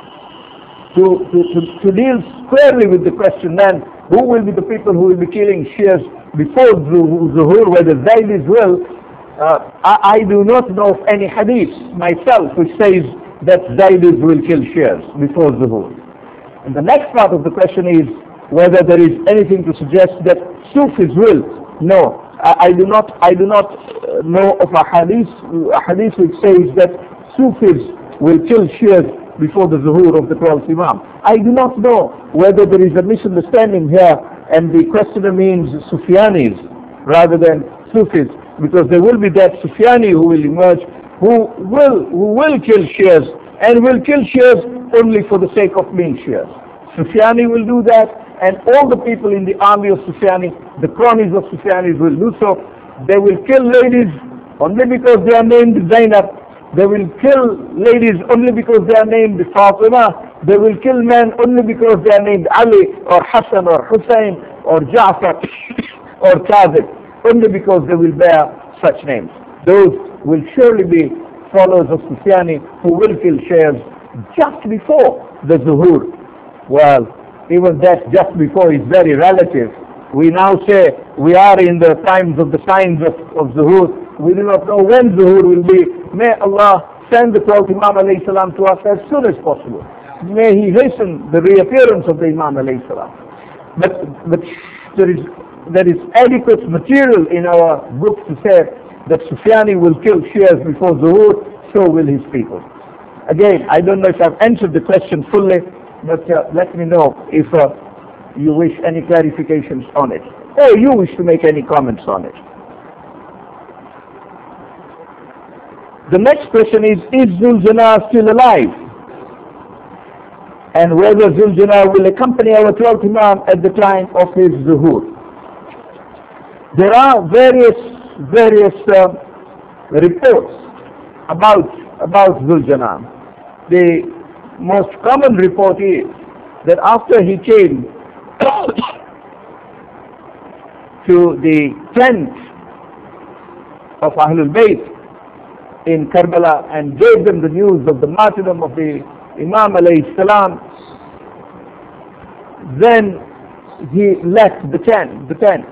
A: to deal squarely with the question then, who will be the people who will be killing Shias before Zuhur, whether Zaydis will, I do not know of any hadith myself which says that Zaydis will kill Shias before Zuhur. And the next part of the question is whether there is anything to suggest that Sufis will. No, I do not know of a hadith which says that Sufis will kill Shias before the Zuhur of the 12th Imam. I do not know whether there is a misunderstanding here and the questioner means Sufyanis rather than Sufis, because there will be that Sufyani who will emerge who will kill Shias and will kill Shias only for the sake of being Shias. Sufyani will do that, and all the people in the army of Sufyani, the cronies of Sufyanis will do so. They will kill ladies only because they are named Zainab. They will kill ladies only because they are named Fatima. They will kill men only because they are named Ali or Hassan or Hussein or Ja'far or Kazim, only because they will bear such names. Those will surely be followers of Sufyani who will kill Shias just before the Zuhur. Well, even that just before is very relative. We now say we are in the times of the signs of Zuhur. We do not know when Zuhur will be. May Allah send the 12th Imam alayhi salam to us as soon as possible. May He hasten the reappearance of the Imam alayhi salam. But there is adequate material in our books to say that Sufyani will kill Shias before Zuhur, so will his people. Again, I don't know if I've answered the question fully, but let me know if you wish any clarifications on it, or you wish to make any comments on it. The next question is Zul-Jannah still alive? And whether Zul-Jannah will accompany our 12th Imam at the time of his Zuhur. There are various reports about Zul-Jannah. The most common report is that after he came to the tent of Ahlul Bayt in Karbala and gave them the news of the martyrdom of the Imam alayhi salam, then he left the tent.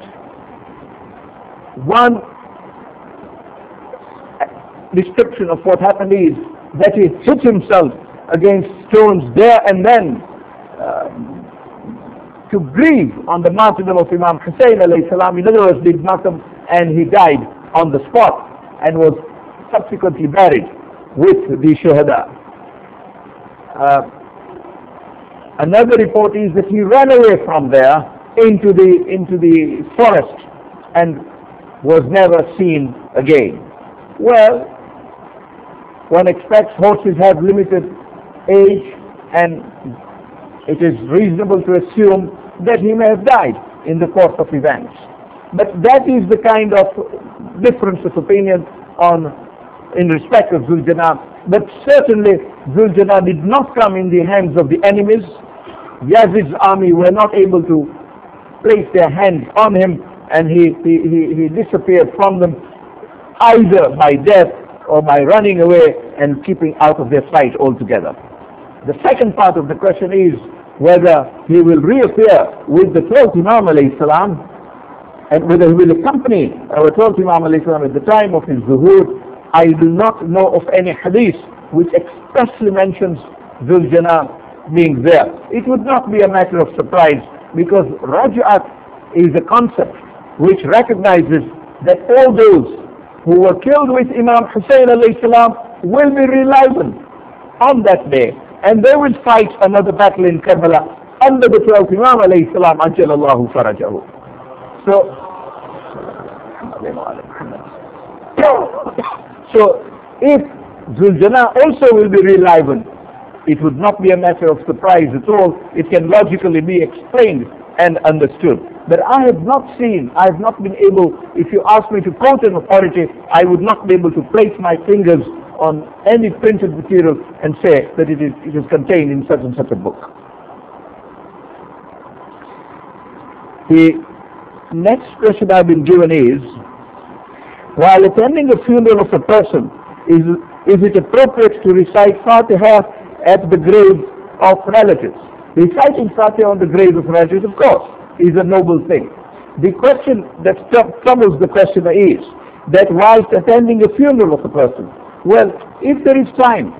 A: One description of what happened is that he hit himself against stones there and then to grieve on the martyrdom of Imam Hussein alayhi salam. In other words, did martyrdom, and he died on the spot and was subsequently buried with the Shuhada. Another report is that he ran away from there into the forest and was never seen again. Well, one expects horses have limited age, and it is reasonable to assume that he may have died in the course of events. But that is the kind of difference of opinion in respect of Zul-Jannah. But certainly Zul-Jannah did not come in the hands of the enemies. Yazid's army were not able to place their hands on him, and he disappeared from them either by death or by running away and keeping out of their sight altogether. The second part of the question is whether he will reappear with the 12th Imam alayhi salam, and whether he will accompany our 12th Imam alayhi salam at the time of his zuhur. I do not know of any hadith which expressly mentions Dhul Janah being there. It would not be a matter of surprise, because Raj'at is a concept which recognizes that all those who were killed with Imam Hussein alayhi salam will be reliable on that day, and they will fight another battle in Karbala under the 12th Imam alayhi salam, ajjalallahu farajahu. So if Dhul Janah also will be reliable, it would not be a matter of surprise at all. It can logically be explained and understood. But I have not been able, if you ask me to quote an authority, I would not be able to place my fingers on any printed material and say that it is contained in such and such a book. The next question I've been given is, while attending a funeral of a person, is it appropriate to recite Fatiha at the grave of relatives? Reciting Fatiha on the grave of relatives, of course, is a noble thing. The question that troubles the questioner is that whilst attending a funeral of a person, well, if there is time,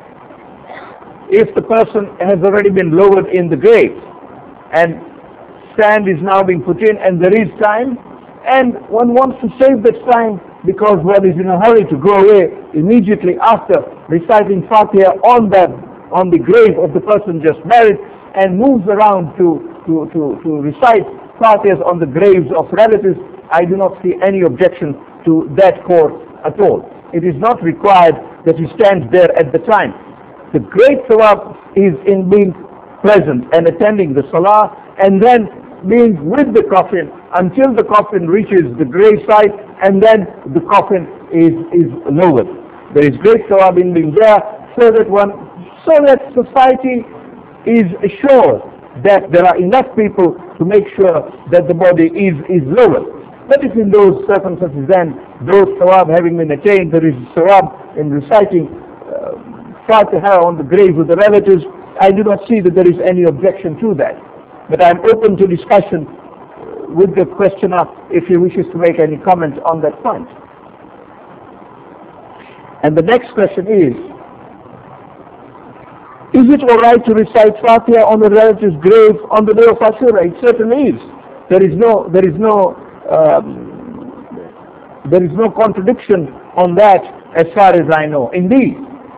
A: if the person has already been lowered in the grave and sand is now being put in and there is time, and one wants to save that time because one is in a hurry to go away immediately after reciting Fatiha on the grave of the person just married, and moves around to recite Fatihas on the graves of relatives, I do not see any objection to that course at all. It is not required that he stands there at the time. The great thawab is in being present and attending the salah, and then being with the coffin until the coffin reaches the grave site, and then the coffin is lowered. There is great thawab in being there, so that society is assured that there are enough people to make sure that the body is lowered. But if in those circumstances then, those thawab having been attained, there is thawab in reciting Fatiha on the grave of the relatives, I do not see that there is any objection to that. But I am open to discussion with the questioner if he wishes to make any comment on that point. And the next question is it alright to recite Fatiha on the relative's grave on the day of Ashura? It certainly is. There is no contradiction on that as far as I know. Indeed,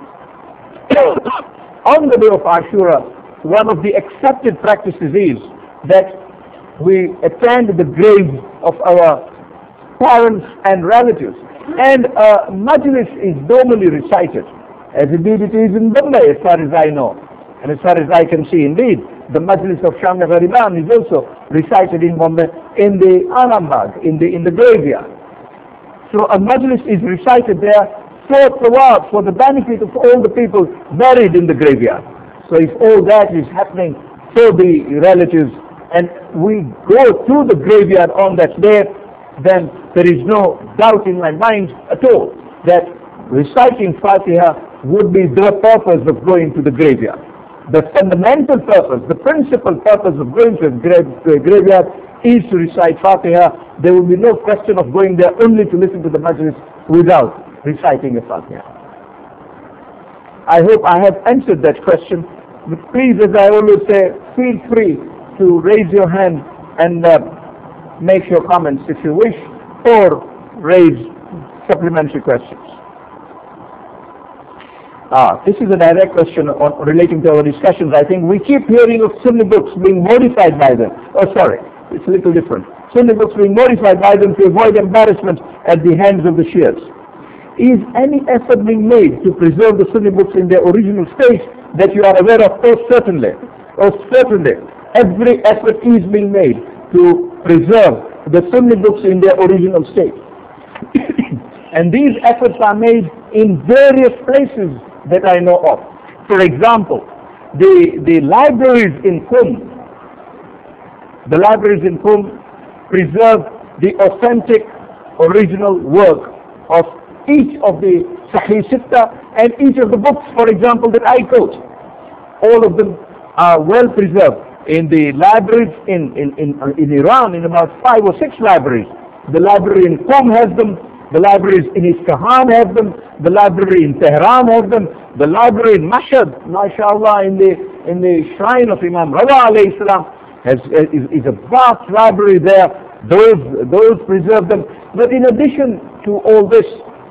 A: on the day of Ashura, one of the accepted practices is that we attend the graves of our parents and relatives, and majlis is normally recited, as indeed it is in Bombay as far as I know, and as far as I can see. Indeed, the majlis of Sham Ghariban is also recited in Bombay, in the Anambag, in the graveyard. So a majlis is recited there for the benefit of all the people buried in the graveyard. So if all that is happening for the relatives, and we go to the graveyard on that day, then there is no doubt in my mind at all that reciting Fatiha would be the purpose of going to the graveyard. The fundamental purpose, the principal purpose of going to the graveyard is to recite Fatiha. There will be no question of going there only to listen to the majlis without reciting a Fatiha. I hope I have answered that question. But please, as I always say, feel free to raise your hand and make your comments if you wish, or raise supplementary questions. This is a direct question relating to our discussions. I think we keep hearing of Sunni books being modified by them. Oh, sorry, it's a little different. Sunni books being modified by them to avoid embarrassment at the hands of the Shias. Is any effort being made to preserve the Sunni books in their original state that you are aware of? Oh, certainly. Oh, certainly. Every effort is being made to preserve the Sunni books in their original state. And these efforts are made in various places that I know of. For example, the libraries in Qum, the libraries in Qum preserve the authentic original work of each of the Sahih Sitta and each of the books, for example, that I quote. All of them are well preserved in the libraries in Iran, in about 5 or 6 libraries. The library in Qum has them, the libraries in Isfahan have them, the library in Tehran has them, the library in Mashhad, mashallah, in the shrine of Imam Rada alayhi salam is a vast library there. Those preserve them. But in addition to all this,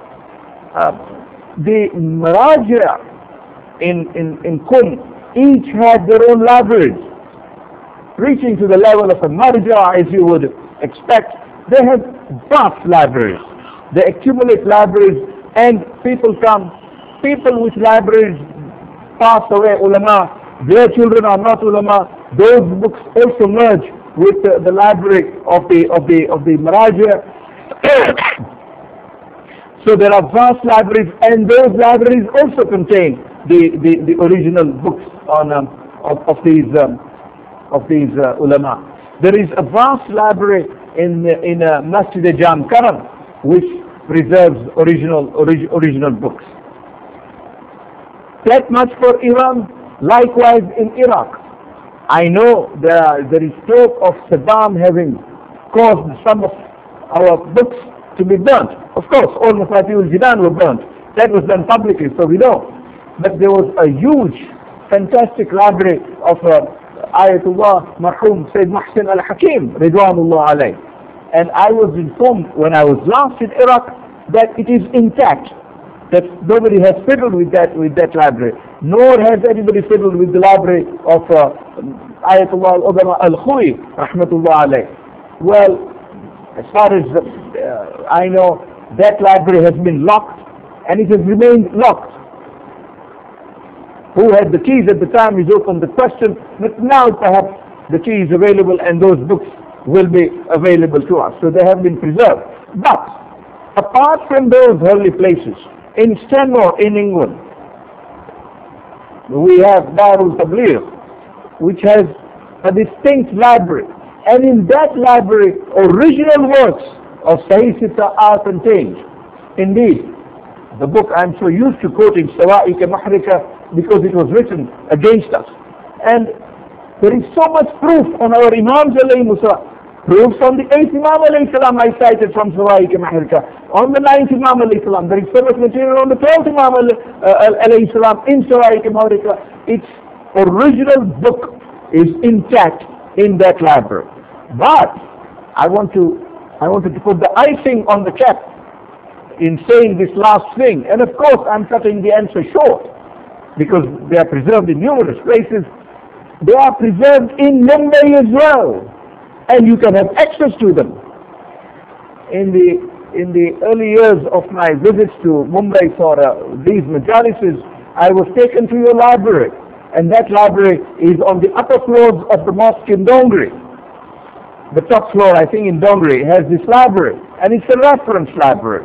A: the Marajia in Qum each had their own libraries, reaching to the level of a marja, as you would expect. They have vast libraries. They accumulate libraries, and people with libraries pass away, ulama. Their children are not ulama. Those books also merge with the library of the Marajia. So there are vast libraries, and those libraries also contain the original books of these ulama. There is a vast library in Masjid Jam Karam, which preserves original books. That much for Iran. Likewise in Iraq, I know there is talk of Saddam having caused some of our books to be burnt. Of course, all Mafatih al-Jinan were burnt. That was done publicly, so we know. But there was a huge, fantastic library of Ayatullah Marhum Sayyid Muhsin al-Hakim, Ridwanullah alayh. And I was informed when I was last in Iraq that it is intact, that nobody has fiddled with that library, nor has anybody fiddled with the library of Ayatollah al-Udama al-Khuy, rahmatullah alayh. Well, as far as I know, that library has been locked, and it has remained locked. Who had the keys at the time is open the question, but now perhaps the key is available and those books will be available to us. So they have been preserved. But apart from those holy places, in Stanmore in England, we have Darul Tabligh, which has a distinct library. And in that library, original works of Sahih Sitta are contained. Indeed, the book I'm so used to quoting, Sawa'ik Mahrika, because it was written against us. And there is so much proof on our Imams alayhi Musa. Proofs on the 8th Imam alayhi salam I cited from Sawa'ik Mahrika. On the 9th Imam alayhi salam, there is so much material on the 12th Imam alayhi salam in Sawa'ik Mahrika. Its original book is intact in that library. But I wanted to put the icing on the cap in saying this last thing. And of course I'm cutting the answer short because they are preserved in numerous places. They are preserved in Mumbai as well, and you can have access to them. In the early years of my visits to Mumbai for these majalises, I was taken to your library, and that library is on the upper floors of the mosque in Dongri. The top floor, I think, in Dongri has this library, and it's a reference library.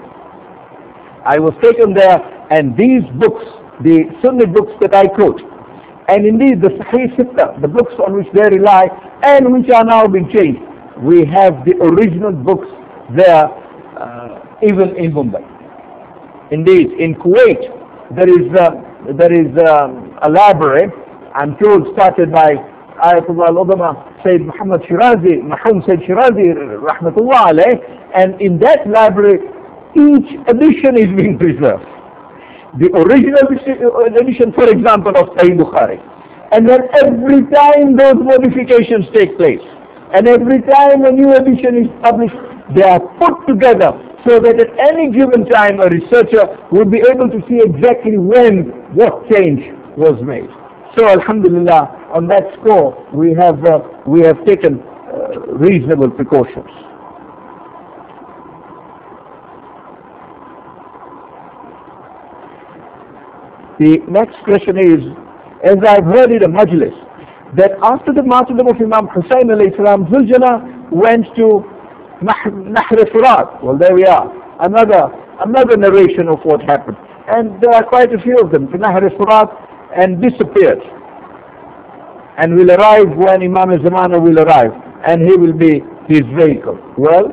A: I was taken there, and these books, the Sunni books that I quote, and indeed the Sahih Sitta, the books on which they rely and which are now being changed, we have the original books there, even in Mumbai. Indeed, in Kuwait, there is a library, I'm told, started by Ayatollah al-Udama Sayyid Muhammad Shirazi, Mahum Sayyid Shirazi, rahmatullah alayh, and in that library, each edition is being preserved. The original edition, for example, of Sahih Bukhari. And then every time those modifications take place, and every time a new edition is published, they are put together so that at any given time a researcher would be able to see exactly when what change was made. So alhamdulillah, on that score we have taken reasonable precautions. The next question is, as I've heard in a majlis, that after the martyrdom of Imam Hussain alayhi salam, Zuljana went to Nahr Furat. Well, there we are. Another narration of what happened. And there are quite a few of them, to Nahr Furat, and disappeared. and will arrive when Imam al-Zamana will arrive, and he will be his vehicle. Well,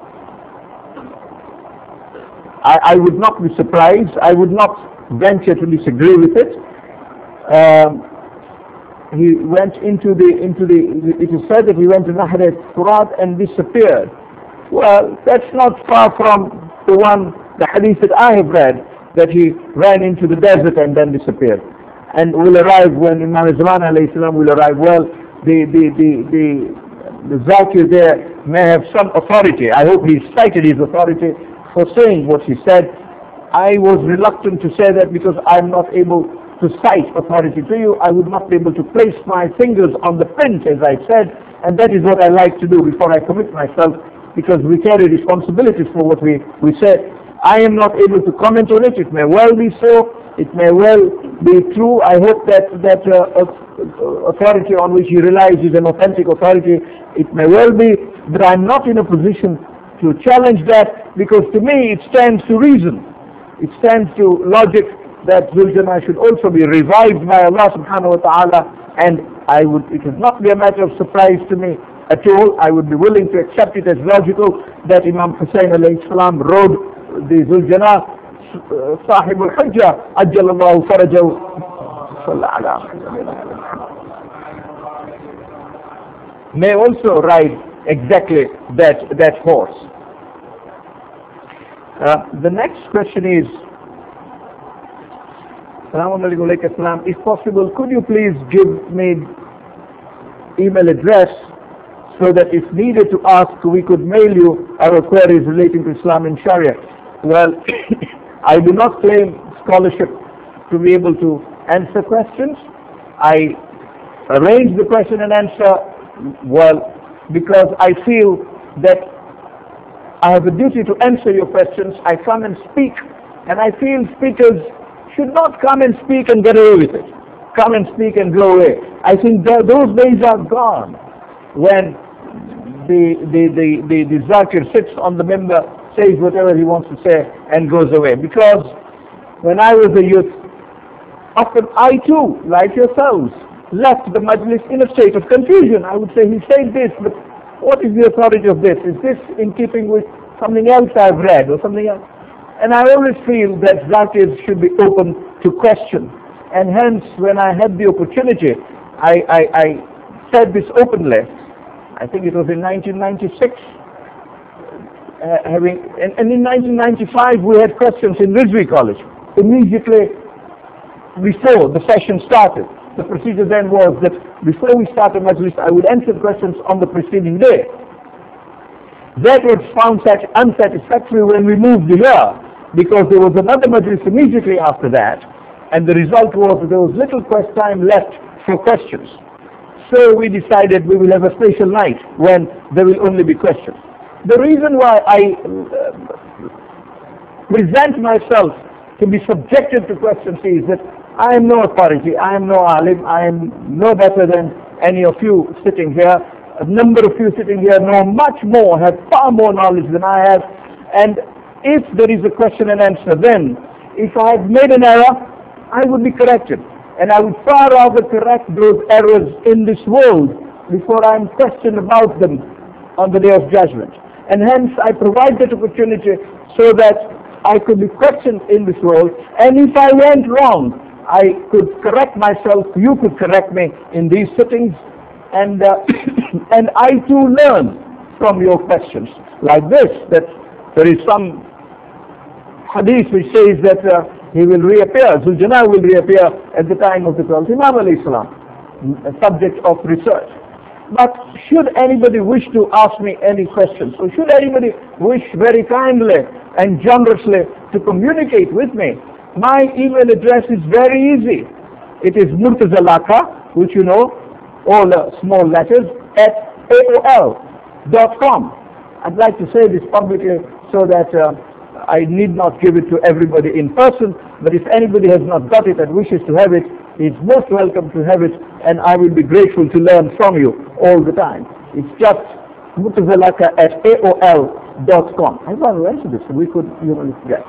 A: I would not be surprised. I would not venture to disagree with it. He went it is said that he went to Nahr al-Furat and disappeared. Well, that's not far from the hadith that I have read, that he ran into the desert and then disappeared, and will arrive when Imam al-Zaman alayhi salam will arrive. Well, the Zakir there may have some authority. I hope he cited his authority for saying what he said. I was reluctant to say that because I'm not able to cite authority to you. I would not be able to place my fingers on the print, as I said, and that is what I like to do before I commit myself, because we carry responsibilities for what we say. I am not able to comment on it. It may well be so. It may well be true. I hope that authority on which he relies is an authentic authority. It may well be, but I'm not in a position to challenge that, because to me it stands to reason. It stands to logic that Zul-Jana should also be revived by Allah subhanahu wa ta'ala, and it would not be a matter of surprise to me at all. I would be willing to accept it as logical that Imam Hussein alayhi salam rode the Zul-Jana, Sahib al-Hujjah, Ajjalallahu farajahu, may also ride exactly that horse. The next question is, if possible, could you please give me email address so that if needed to ask, we could mail you our queries relating to Islam and Sharia? Well, I do not claim scholarship to be able to answer questions. I arrange the question and answer, well, because I feel that I have a duty to answer your questions. I come and speak, and I feel speakers should not come and speak and get away with it. Come and speak and go away. I think those days are gone when the Zakir sits on the member, says whatever he wants to say and goes away. Because when I was a youth, often I too, like yourselves, left the majlis in a state of confusion. I would say, he said this, but what is the authority of this? Is this in keeping with something else I've read or something else? And I always feel that Zakirs should be open to question. And hence, when I had the opportunity, I said this openly. I think it was in 1996. And in 1995, we had questions in Rizvi College. Immediately before the session started, the procedure then was that before we started Majlis, I would answer questions on the preceding day. That was found unsatisfactory when we moved here, because there was another Majlis immediately after that, and the result was that there was little time left for questions. So we decided we will have a special night when there will only be questions. The reason why I present myself to be subjected to questions is that I am no authority, I am no alim, I am no better than any of you sitting here. A number of you sitting here know much more, have far more knowledge than I have, and if there is a question and answer, then if I have made an error, I would be corrected, and I would far rather correct those errors in this world before I am questioned about them on the day of judgment. And hence I provide that opportunity so that I could be questioned in this world, and if I went wrong, I could correct myself, you could correct me in these sittings, and and I too learn from your questions. Like this, that there is some hadith which says that he will reappear, Zul-Jana will reappear at the time of the 12th Imam alayhi salam, a subject of research. But should anybody wish to ask me any questions, or should anybody wish very kindly and generously to communicate with me, my email address is very easy. It is Murtazalaka, which you know, all small letters, at AOL.com. I'd like to say this publicly so that I need not give it to everybody in person, but if anybody has not got it and wishes to have it, is most welcome to have it, and I will be grateful to learn from you all the time. It's just Murtazalaka at AOL.com. I want to answer this, so we could, get.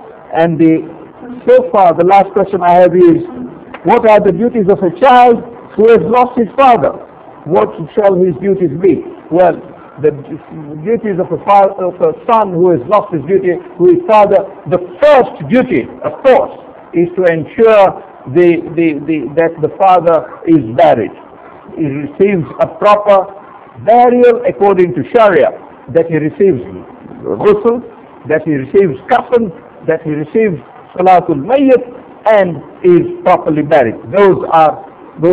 A: And so far, the last question I have is, what are the duties of a child who has lost his father, what shall his duties be? Well, the duties of a son who has lost his duty to his father, the first duty, of course, is to ensure that the father is buried. He receives a proper burial according to Sharia, that he receives ghusl, that he receives kafan, that he receives salatul mayyit, and is properly buried. Those are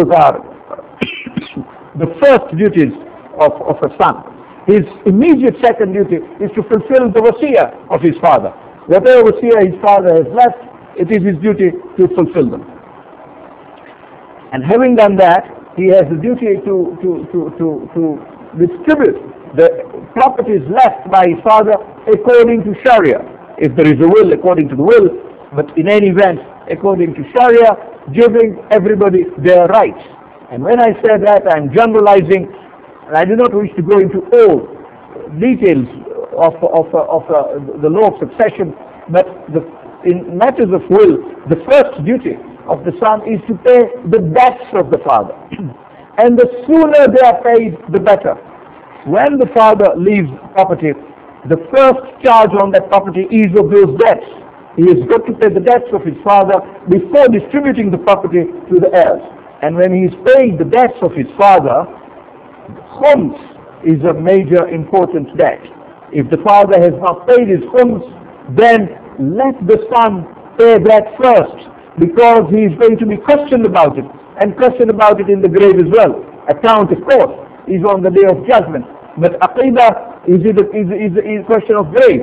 A: the first duties of a son. His immediate second duty is to fulfill the wasiyah of his father. Whatever wasiyah his father has left, it is his duty to fulfill them. And having done that, he has the duty to distribute the properties left by his father according to Sharia. If there is a will, according to the will, but in any event, according to Sharia, giving everybody their rights. And when I say that, I'm generalizing, and I do not wish to go into all details of the law of succession, but in matters of will, the first duty of the son is to pay the debts of the father. And the sooner they are paid, the better. When the father leaves property, the first charge on that property is of those debts. He has got to pay the debts of his father before distributing the property to the heirs. And when he is paying the debts of his father, khums is a major important debt. If the father has not paid his khums, then let the son pay that first, because he is going to be questioned about it, and questioned about it in the grave as well. Account, of course, is on the day of judgment. But aqidah is a question of grave.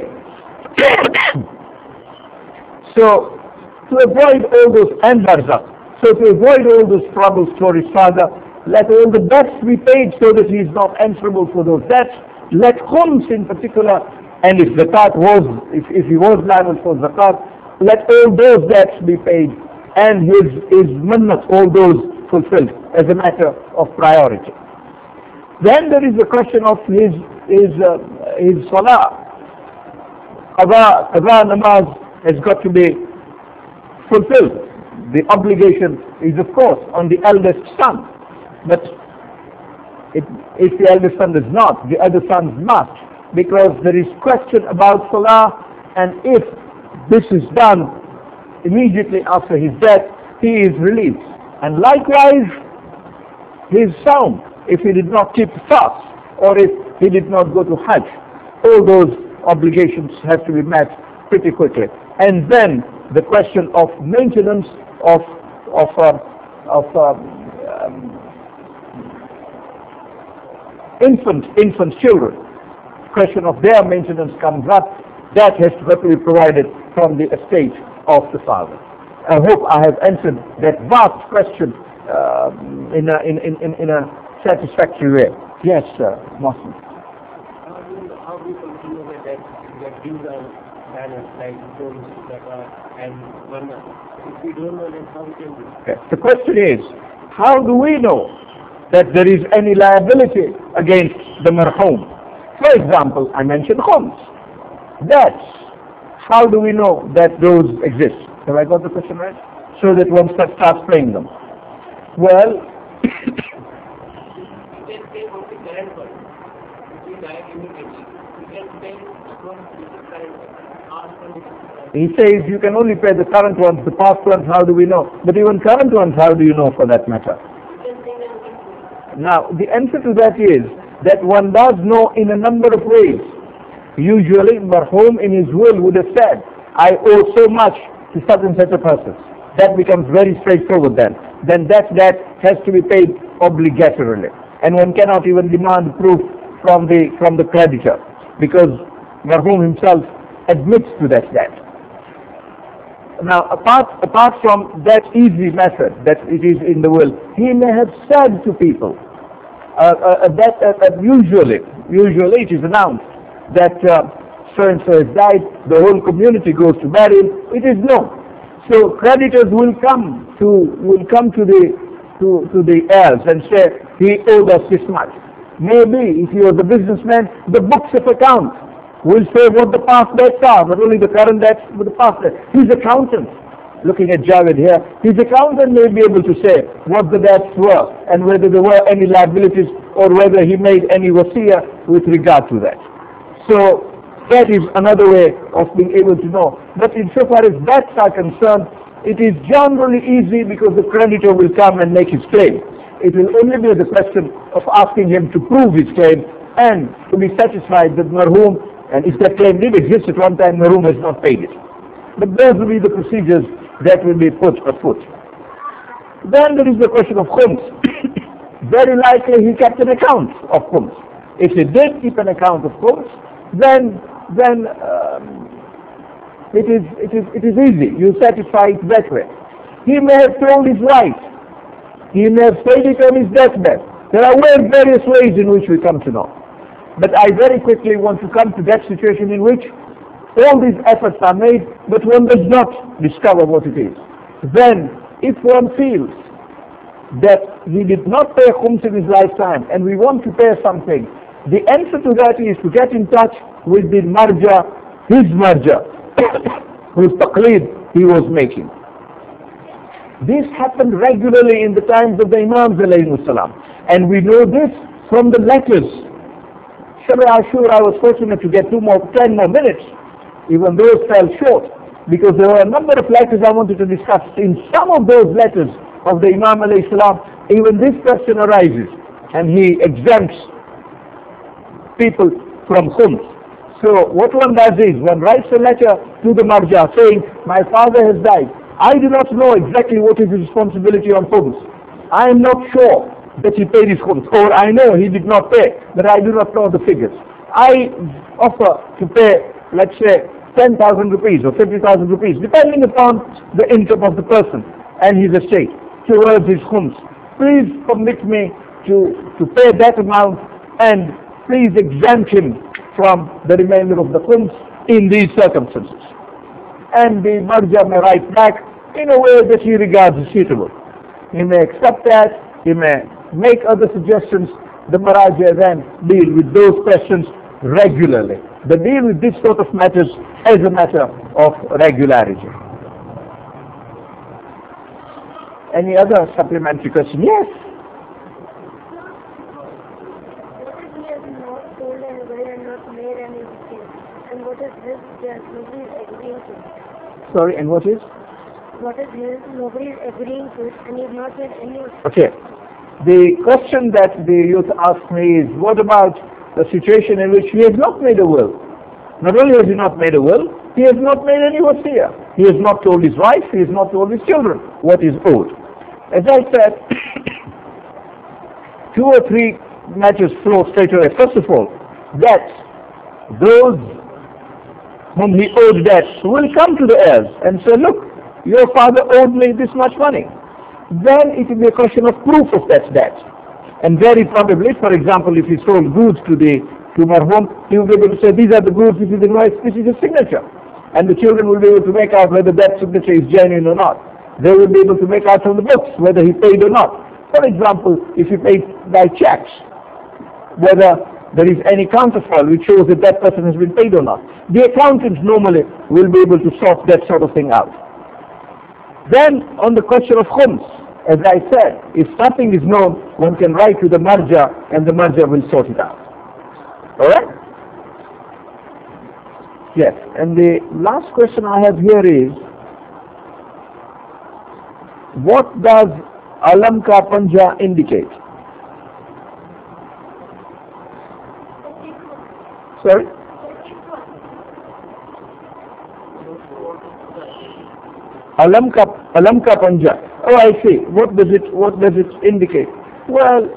A: So, to avoid all those, and barzakh, so to avoid all those troubles for his father, let all the debts be paid so that he is not answerable for those debts. Let khums in particular, and if zakat was, if he was liable for zakat, let all those debts be paid, and his mannat, all those fulfilled as a matter of priority. Then there is the question of his salah. Qadha namaz has got to be fulfilled. The obligation is, of course, on the eldest son. But if the eldest son does not, the other sons must, because there is question about salah, and if this is done immediately after his death, he is released. And likewise, his sound, if he did not keep fast, or if he did not go to Hajj, all those obligations have to be met pretty quickly. And then the question of maintenance of infant children, question of their maintenance comes up. That has to be provided from the estate of the father. I hope I have answered that vast question in a satisfactory way. Yes, Mohsen.
B: How do you continue with that these are balanced, like those that are and one? If we don't know, then how we can do?
A: Okay. The question is, how do we know that there is any liability against the marhum? For example, I mentioned khums. That's how do we know that those exist? Have I got the question right? So that one starts playing them. Well,
B: You can pay only current one. If you die immediately, you can pay according to the current one.
A: he says you can only pay the current ones, the past ones, how do we know? But even current ones, how do you know for that matter? Now, the answer to that is that one does know in a number of ways. Usually, marhum in his will would have said, I owe so much to such and such a person. That becomes very straightforward then. Then that has to be paid obligatorily. And one cannot even demand proof from the creditor, because marhum himself admits to that debt. Now, apart from that easy method that it is in the will, he may have said to people, usually it is announced that so-and-so has died, the whole community goes to bury him. It is known. So creditors will come to the heirs and say, he owed us this much. Maybe if he was a businessman, the books of account will say what the past debts are, not only the current debts, but the past debts. His accountant looking at Javed here, his accountant may be able to say what the debts were and whether there were any liabilities or whether he made any wasiyah with regard to that. So that is another way of being able to know. But insofar as debts are concerned, it is generally easy because the creditor will come and make his claim. It will only be the question of asking him to prove his claim and to be satisfied that marhum, and if that claim did exist at one time, marhum has not paid it. But those will be the procedures that will be put afoot. Then there is the question of khums. Very likely he kept an account of khums. If he did keep an account of khums, then it is easy. You satisfy it that way. He may have told his wife. He may have paid it on his deathbed. There are various ways in which we come to know. But I very quickly want to come to that situation in which all these efforts are made, but one does not discover what it is. Then, if one feels that he did not pay khums in his lifetime and we want to pay something, the answer to that is to get in touch with the marja, his marja, whose taqleed he was making. This happened regularly in the times of the Imams alayhimus salam. And we know this from the letters. Shabi Ashura, I was fortunate to get 10 more minutes. Even those fell short because there were a number of letters I wanted to discuss. In some of those letters of the Imam alayhi salam, even this question arises and he exempts people from khums. So what one does is, one writes a letter to the marja saying, my father has died. I do not know exactly what is his responsibility on khums. I am not sure that he paid his khums, or I know he did not pay, but I do not know the figures. I offer to pay, let's say, 10,000 rupees or 50,000 rupees, depending upon the income of the person and his estate, towards his khums. Please permit me to pay that amount and please exempt him from the remainder of the khums in these circumstances. And the marja may write back in a way that he regards as suitable. He may accept that, he may make other suggestions. The maraja then deal with those questions regularly. They deal with this sort of matters as a matter of regularity. Any other supplementary question? Yes. Sorry, and what is?
C: What is his? Nobody is agreeing to it and he has not made any.
A: Okay. The question that the youth asked me is, what about the situation in which he has not made a will? Not only has he not made a will, he has not made any wasiyah. He has not told his wife, he has not told his children what is owed. As I said, 2 or 3 matters flow straight away. First of all, debts. Those whom he owed debts will come to the heirs and say, look, your father owed me this much money. Then it will be a question of proof of that debt. And very probably, for example, if he sold goods to marhum, he will be able to say, these are the goods, this is the invoice, this is the signature. And the children will be able to make out whether that signature is genuine or not. They will be able to make out from the books whether he paid or not. For example, if he paid by checks, whether there is any counterfoil which shows that that person has been paid or not. The accountants normally will be able to sort that sort of thing out. Then on the question of khums, as I said, if something is known, one can write to the marja and the marja will sort it out. Alright? Yes, and the last question I have here is, what does alam ka panja indicate? Sorry? Alam ka panja. Oh, I see. What does it indicate? Well,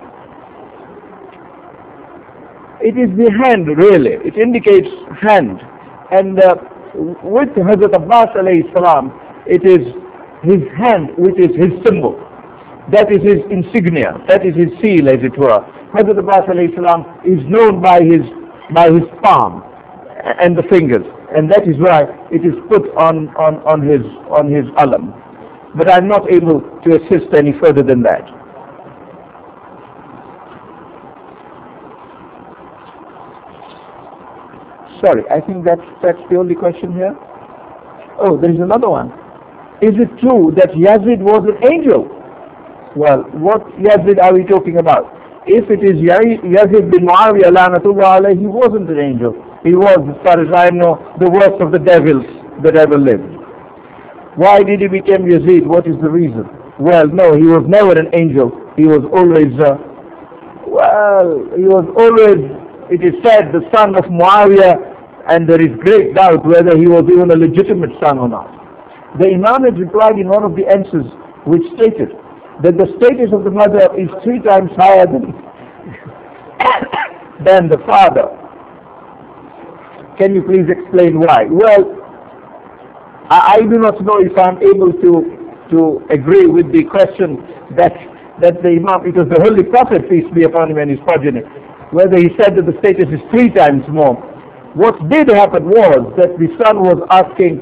A: it is the hand, really. It indicates hand. And with Hazrat Abbas alayhi salam, it is his hand which is his symbol. That is his insignia. That is his seal, as it were. Hazrat Abbas alayhi salam is known by his palm and the fingers, and that is why it is put on his alam. But I'm not able to assist any further than that. Sorry, I think that's the only question here. Oh, there is another one. is it true that Yazid was an angel? Well, what Yazid are we talking about? If it is Yazid bin Muawiyah la'natullah alayhi, he wasn't an angel. He was, as far as I know, the worst of the devils that ever lived. Why did he become Yazid? What is the reason? Well, no, he was never an angel. He was always, it is said, the son of Muawiyah, and there is great doubt whether he was even a legitimate son or not. The Imam had replied in one of the answers, which stated that the status of the mother is 3 times higher than the father. Can you please explain why? Well, I do not know if I am able to agree with the question that the Imam, it was the Holy Prophet, peace be upon him, and his progeny, whether he said that the status is 3 times more. What did happen was that the son was asking,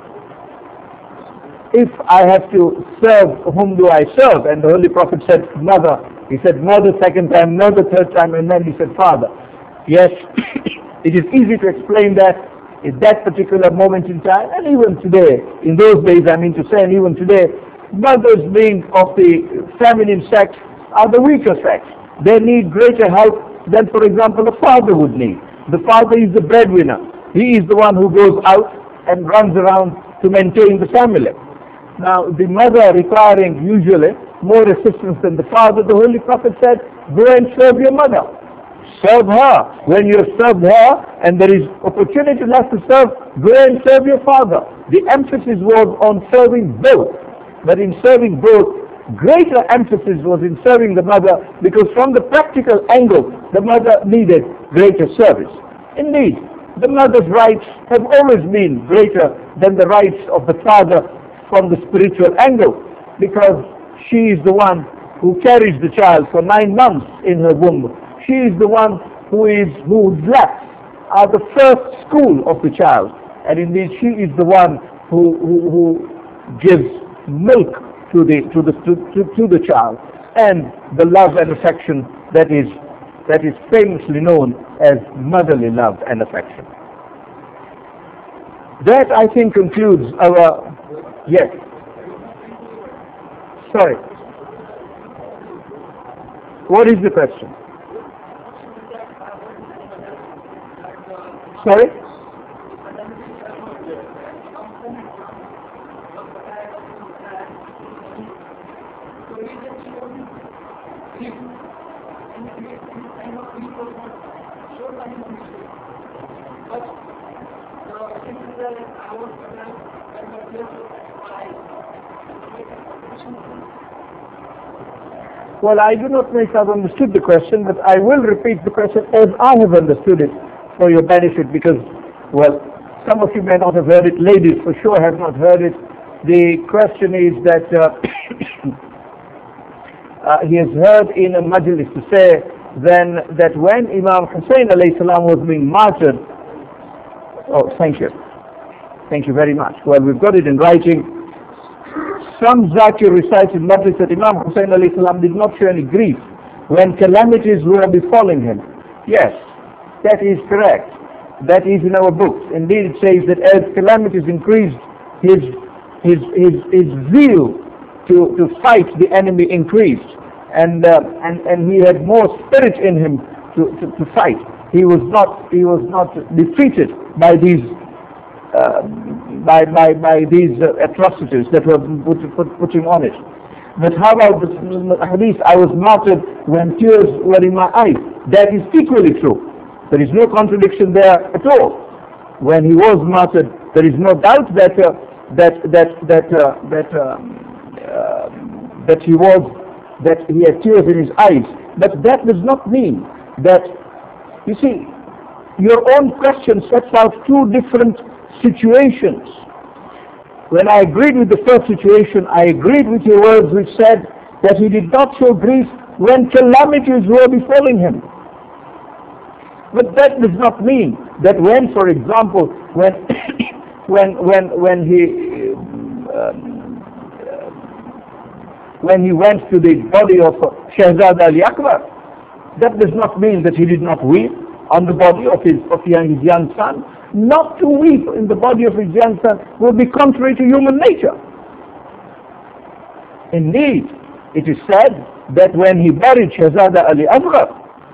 A: if I have to serve, whom do I serve? And the Holy Prophet said, mother. He said, mother 2nd time, mother 3rd time, and then he said, father. Yes, it is easy to explain that at that particular moment in time, and even today, in those days I mean to say, and even today, mothers being of the feminine sex are the weaker sex. They need greater help than, for example, a father would need. The father is the breadwinner. He is the one who goes out and runs around to maintain the family. Now, the mother requiring usually more assistance than the father, the Holy Prophet said, go and serve your mother. Serve her. When you have served her and there is opportunity left to serve, go and serve your father. The emphasis was on serving both. But in serving both, greater emphasis was in serving the mother, because from the practical angle, the mother needed greater service. Indeed, the mother's rights have always been greater than the rights of the father from the spiritual angle, because she is the one who carries the child for 9 months in her womb. She is the one whose laps are the first school of the child, and indeed she is the one who gives milk to the child, and the love and affection that is famously known as motherly love and affection. That, I think, concludes our... Yes. Sorry. What is the question? Sorry? Well, I do not know if I've understood the question, but I will repeat the question as I have understood it for your benefit, because, well, some of you may not have heard it. Ladies for sure have not heard it. The question is that he has heard in a majlis to say then that when Imam Hussein alayhi salam was being martyred... Oh, thank you. Thank you very much. Well, we've got it in writing. Some Zakir recites in majlis that Imam Hussein alayhi salam did not show any grief when calamities were befalling him. Yes, that is correct. That is in our books. Indeed, it says that as calamities increased, his zeal to fight the enemy increased, and he had more spirit in him to fight. He was not defeated by these atrocities that were putting on it. But how about the hadith, I was martyred when tears were in my eyes? That is equally true. There is no contradiction there at all. When he was martyred, there is no doubt that he had tears in his eyes. But that does not mean that, you see, your own question sets out 2 different situations. When I agreed with the first situation, I agreed with your words which said that he did not show grief when calamities were befalling him. But that does not mean that when, for example, when he went to the body of Shahzad Ali Akbar, that does not mean that he did not weep on the body of his young son. Not to weep in the body of his young son would be contrary to human nature. Indeed, it is said that when he buried Shahzada Ali Asghar,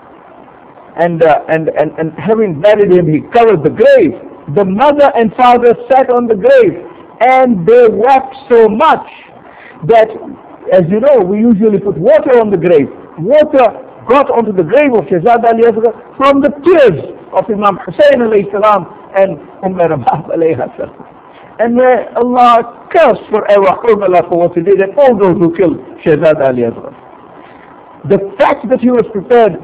A: and having buried him, he covered the grave. The mother and father sat on the grave, and they wept so much that, as you know, we usually put water on the grave. Water got onto the grave of Shahzada Ali Asghar from the tears of Imam Hussain alayhi salam and Rabab alayhi salam. And may Allah curse forever Hurmala for what he did, and all those who killed Shahzada Ali Asghar. The fact that he was prepared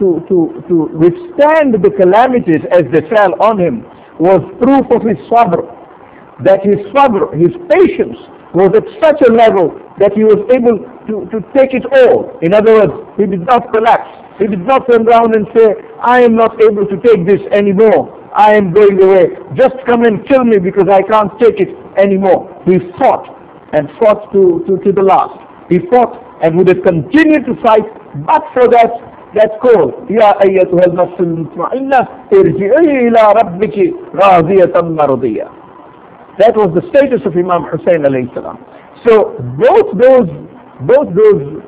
A: to withstand the calamities as they fell on him was proof of his sabr. That his sabr, his patience, was at such a level that he was able to take it all. In other words, he did not collapse. He did not turn around and say, I am not able to take this anymore. I am going away. Just come and kill me because I can't take it anymore. He fought and fought to the last. He fought and would have continued to fight, but for that call, Ya ayyatuha al-nafs al-mutma'inna, irji'i ila rabbiki radiyatan mardiyah. That was the status of Imam Hussain alayhi salam. So both those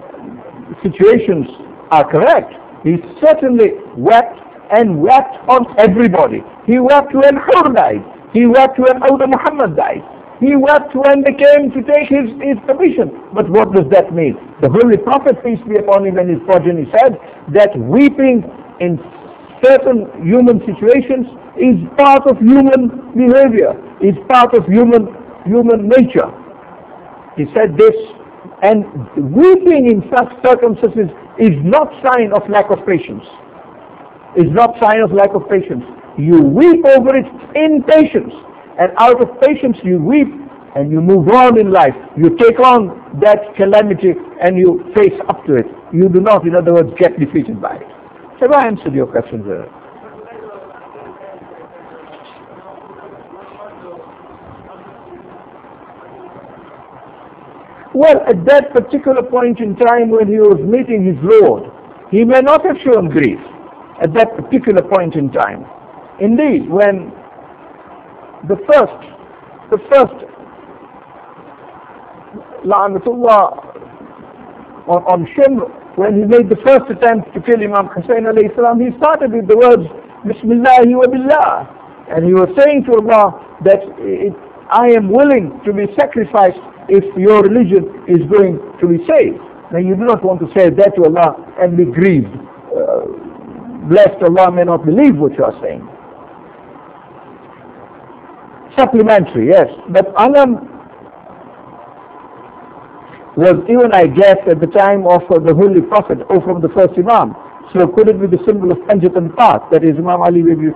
A: situations are correct. He certainly wept, and wept on everybody. He wept when Hur died. He wept when Awda Muhammad died. He wept when they came to take his permission. But what does that mean? The Holy Prophet, peace be upon him, and his progeny said that weeping in certain human situations is part of human behavior, is part of human nature. He said this, and weeping in such circumstances is not sign of lack of patience. Is not sign of lack of patience. You weep over it in patience, and out of patience you weep, and you move on in life. You take on that calamity and you face up to it. You do not, in other words, get defeated by it. Have I answered your question there? Well, at that particular point in time when he was meeting his Lord, he may not have shown grief at that particular point in time. Indeed, when the first La'anatullah on Shimr, when he made the first attempt to kill Imam Hussain alayhi salam, he started with the words, Bismillahi wa billah. And he was saying to Allah that I am willing to be sacrificed if your religion is going to be saved. Now you do not want to say that to Allah and be grieved. Blessed Allah may not believe what you are saying. Supplementary, yes. But alam was even, I guess, at the time of the Holy Prophet, or from the first Imam. So could it be the symbol of Panjat and Path? That is Imam Ali, maybe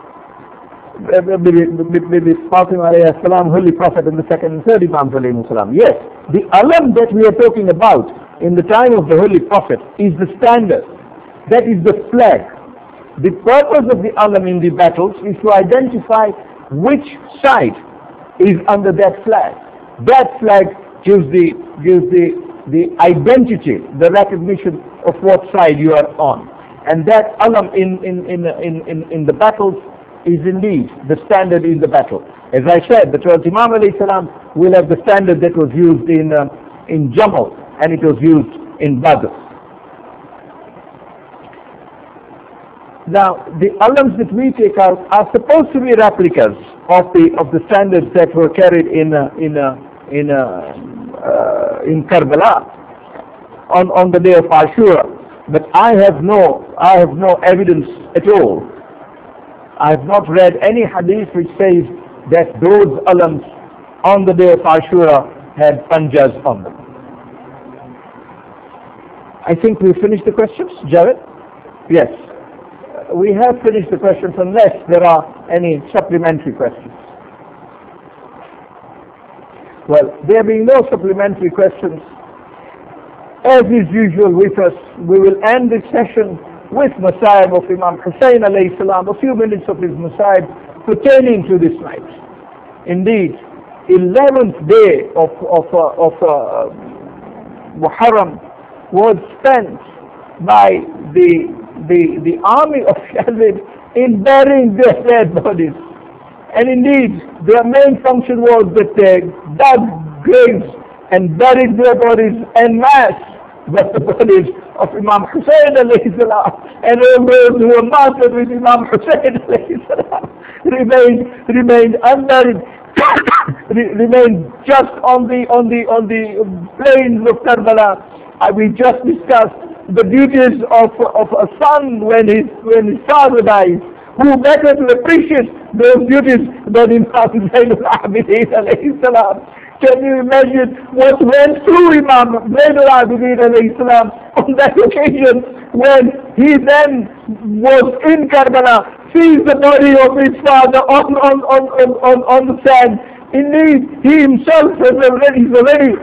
A: Fatima alayhi salam, Holy Prophet, and the second and third Imams alayhi salam. Yes, the alam that we are talking about in the time of the Holy Prophet is the standard. That is the flag. The purpose of the alam in the battles is to identify which side is under that flag. That flag gives the identity, the recognition of what side you are on. And that alam in the battles is indeed the standard in the battle. As I said, the 12th Imam alayhi salam will have the standard that was used in Jamal, and it was used in Badr. Now, the alams that we take out are supposed to be replicas of the standards that were carried in Karbala on the day of Ashura. But I have no evidence at all. I have not read any hadith which says that those alams on the day of Ashura had panjas on them. I think we finished the questions, Javed? Yes. We have finished the questions unless there are any supplementary questions. Well, there being no supplementary questions, as is usual with us, we will end this session with Masaib of Imam Hussain alayhi salam, a few minutes of his Masaib pertaining to this night. Indeed, 11th day of Muharram was spent by the army of Yazid in burying their dead bodies. And indeed, their main function was that they dug graves and buried their bodies en masse. But the bodies of Imam Hussein alayhi salam and all those who were martyred with Imam Hussein alayhi salam remained unburied, remained just on the plains of Karbala. We just discussed the duties of a son when his father dies. Who better to appreciate those duties than Imam Zainul Abidin alayhi salam? Can you imagine what went through Imam Zainul Abidin alayhi salam on that occasion when he then was in Karbala, sees the body of his father on the sand. Indeed, he himself is already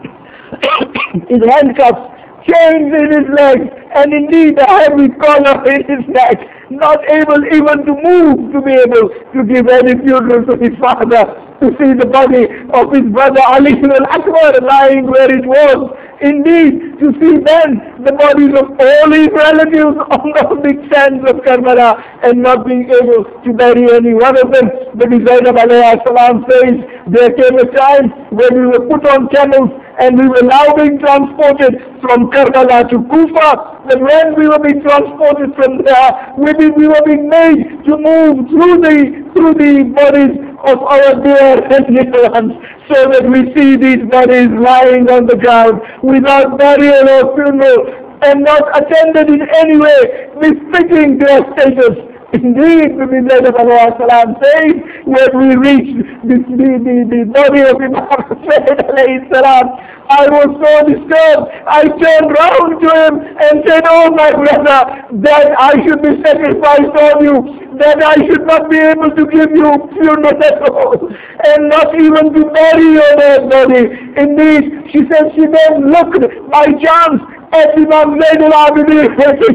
A: in handcuffs, chains in his legs, and indeed a heavy collar in his neck, not able even to move to be able to give any funeral to his father, to see the body of his brother Ali al-Akbar lying where it was. Indeed, to see then the bodies of all his relatives on the big sands of Karbala and not being able to bury any one of them. But Zainab alayhi salam says, there came a time when we were put on camels and we were now being transported from Karbala to Kufa. And when we were being transported from there, we were being made to move through the bodies of our dear and dear ones, so that we see these bodies lying on the ground without burial or funeral and not attended in any way befitting their status. Indeed, the Zainab alayhi salam says, when we reached the body of Imam Hussein alayhi salam, I was so disturbed. I turned round to him and said, oh my brother, that I should be sacrificed on you, that I should not be able to give you funeral at all, and not even to bury your dead body. Indeed, she said she then looked by chance at Imam Zainul Abidin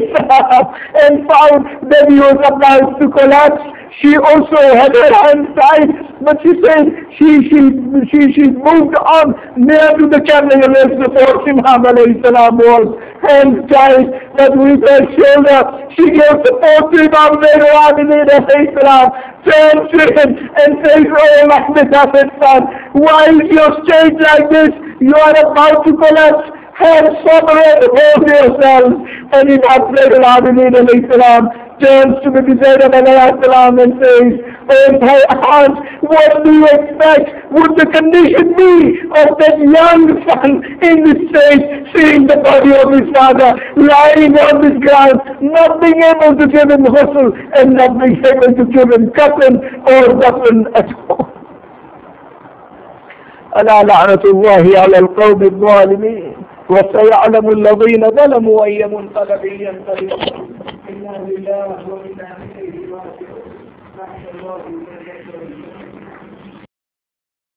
A: and found that he was about to collapse. She also had her hands tied, but she said she moved on near to the camel where support Imam alayhi salam was, hands tied, but with her shoulder she gave support to Imam Zainul Abidin alayhi salam, turns to him and says, oh my beloved son, why is your state like this? You are about to collapse. Have sabr and hold yourselves. And Imam Zainul Abidin alayhi salam turns to the Zainab alayhi salam and says, oh my aunt, what do you expect would the condition be of that young son in this state, seeing the body of his father lying on this ground, not being able to give him ghusl and not being able to give him kafan or dafan at all. ألا لعنة الله على القوم الظالمين وسيعلم الذين ظلموا أي منقلب ينقلبون. إنا لله وإنا إليه راجعون.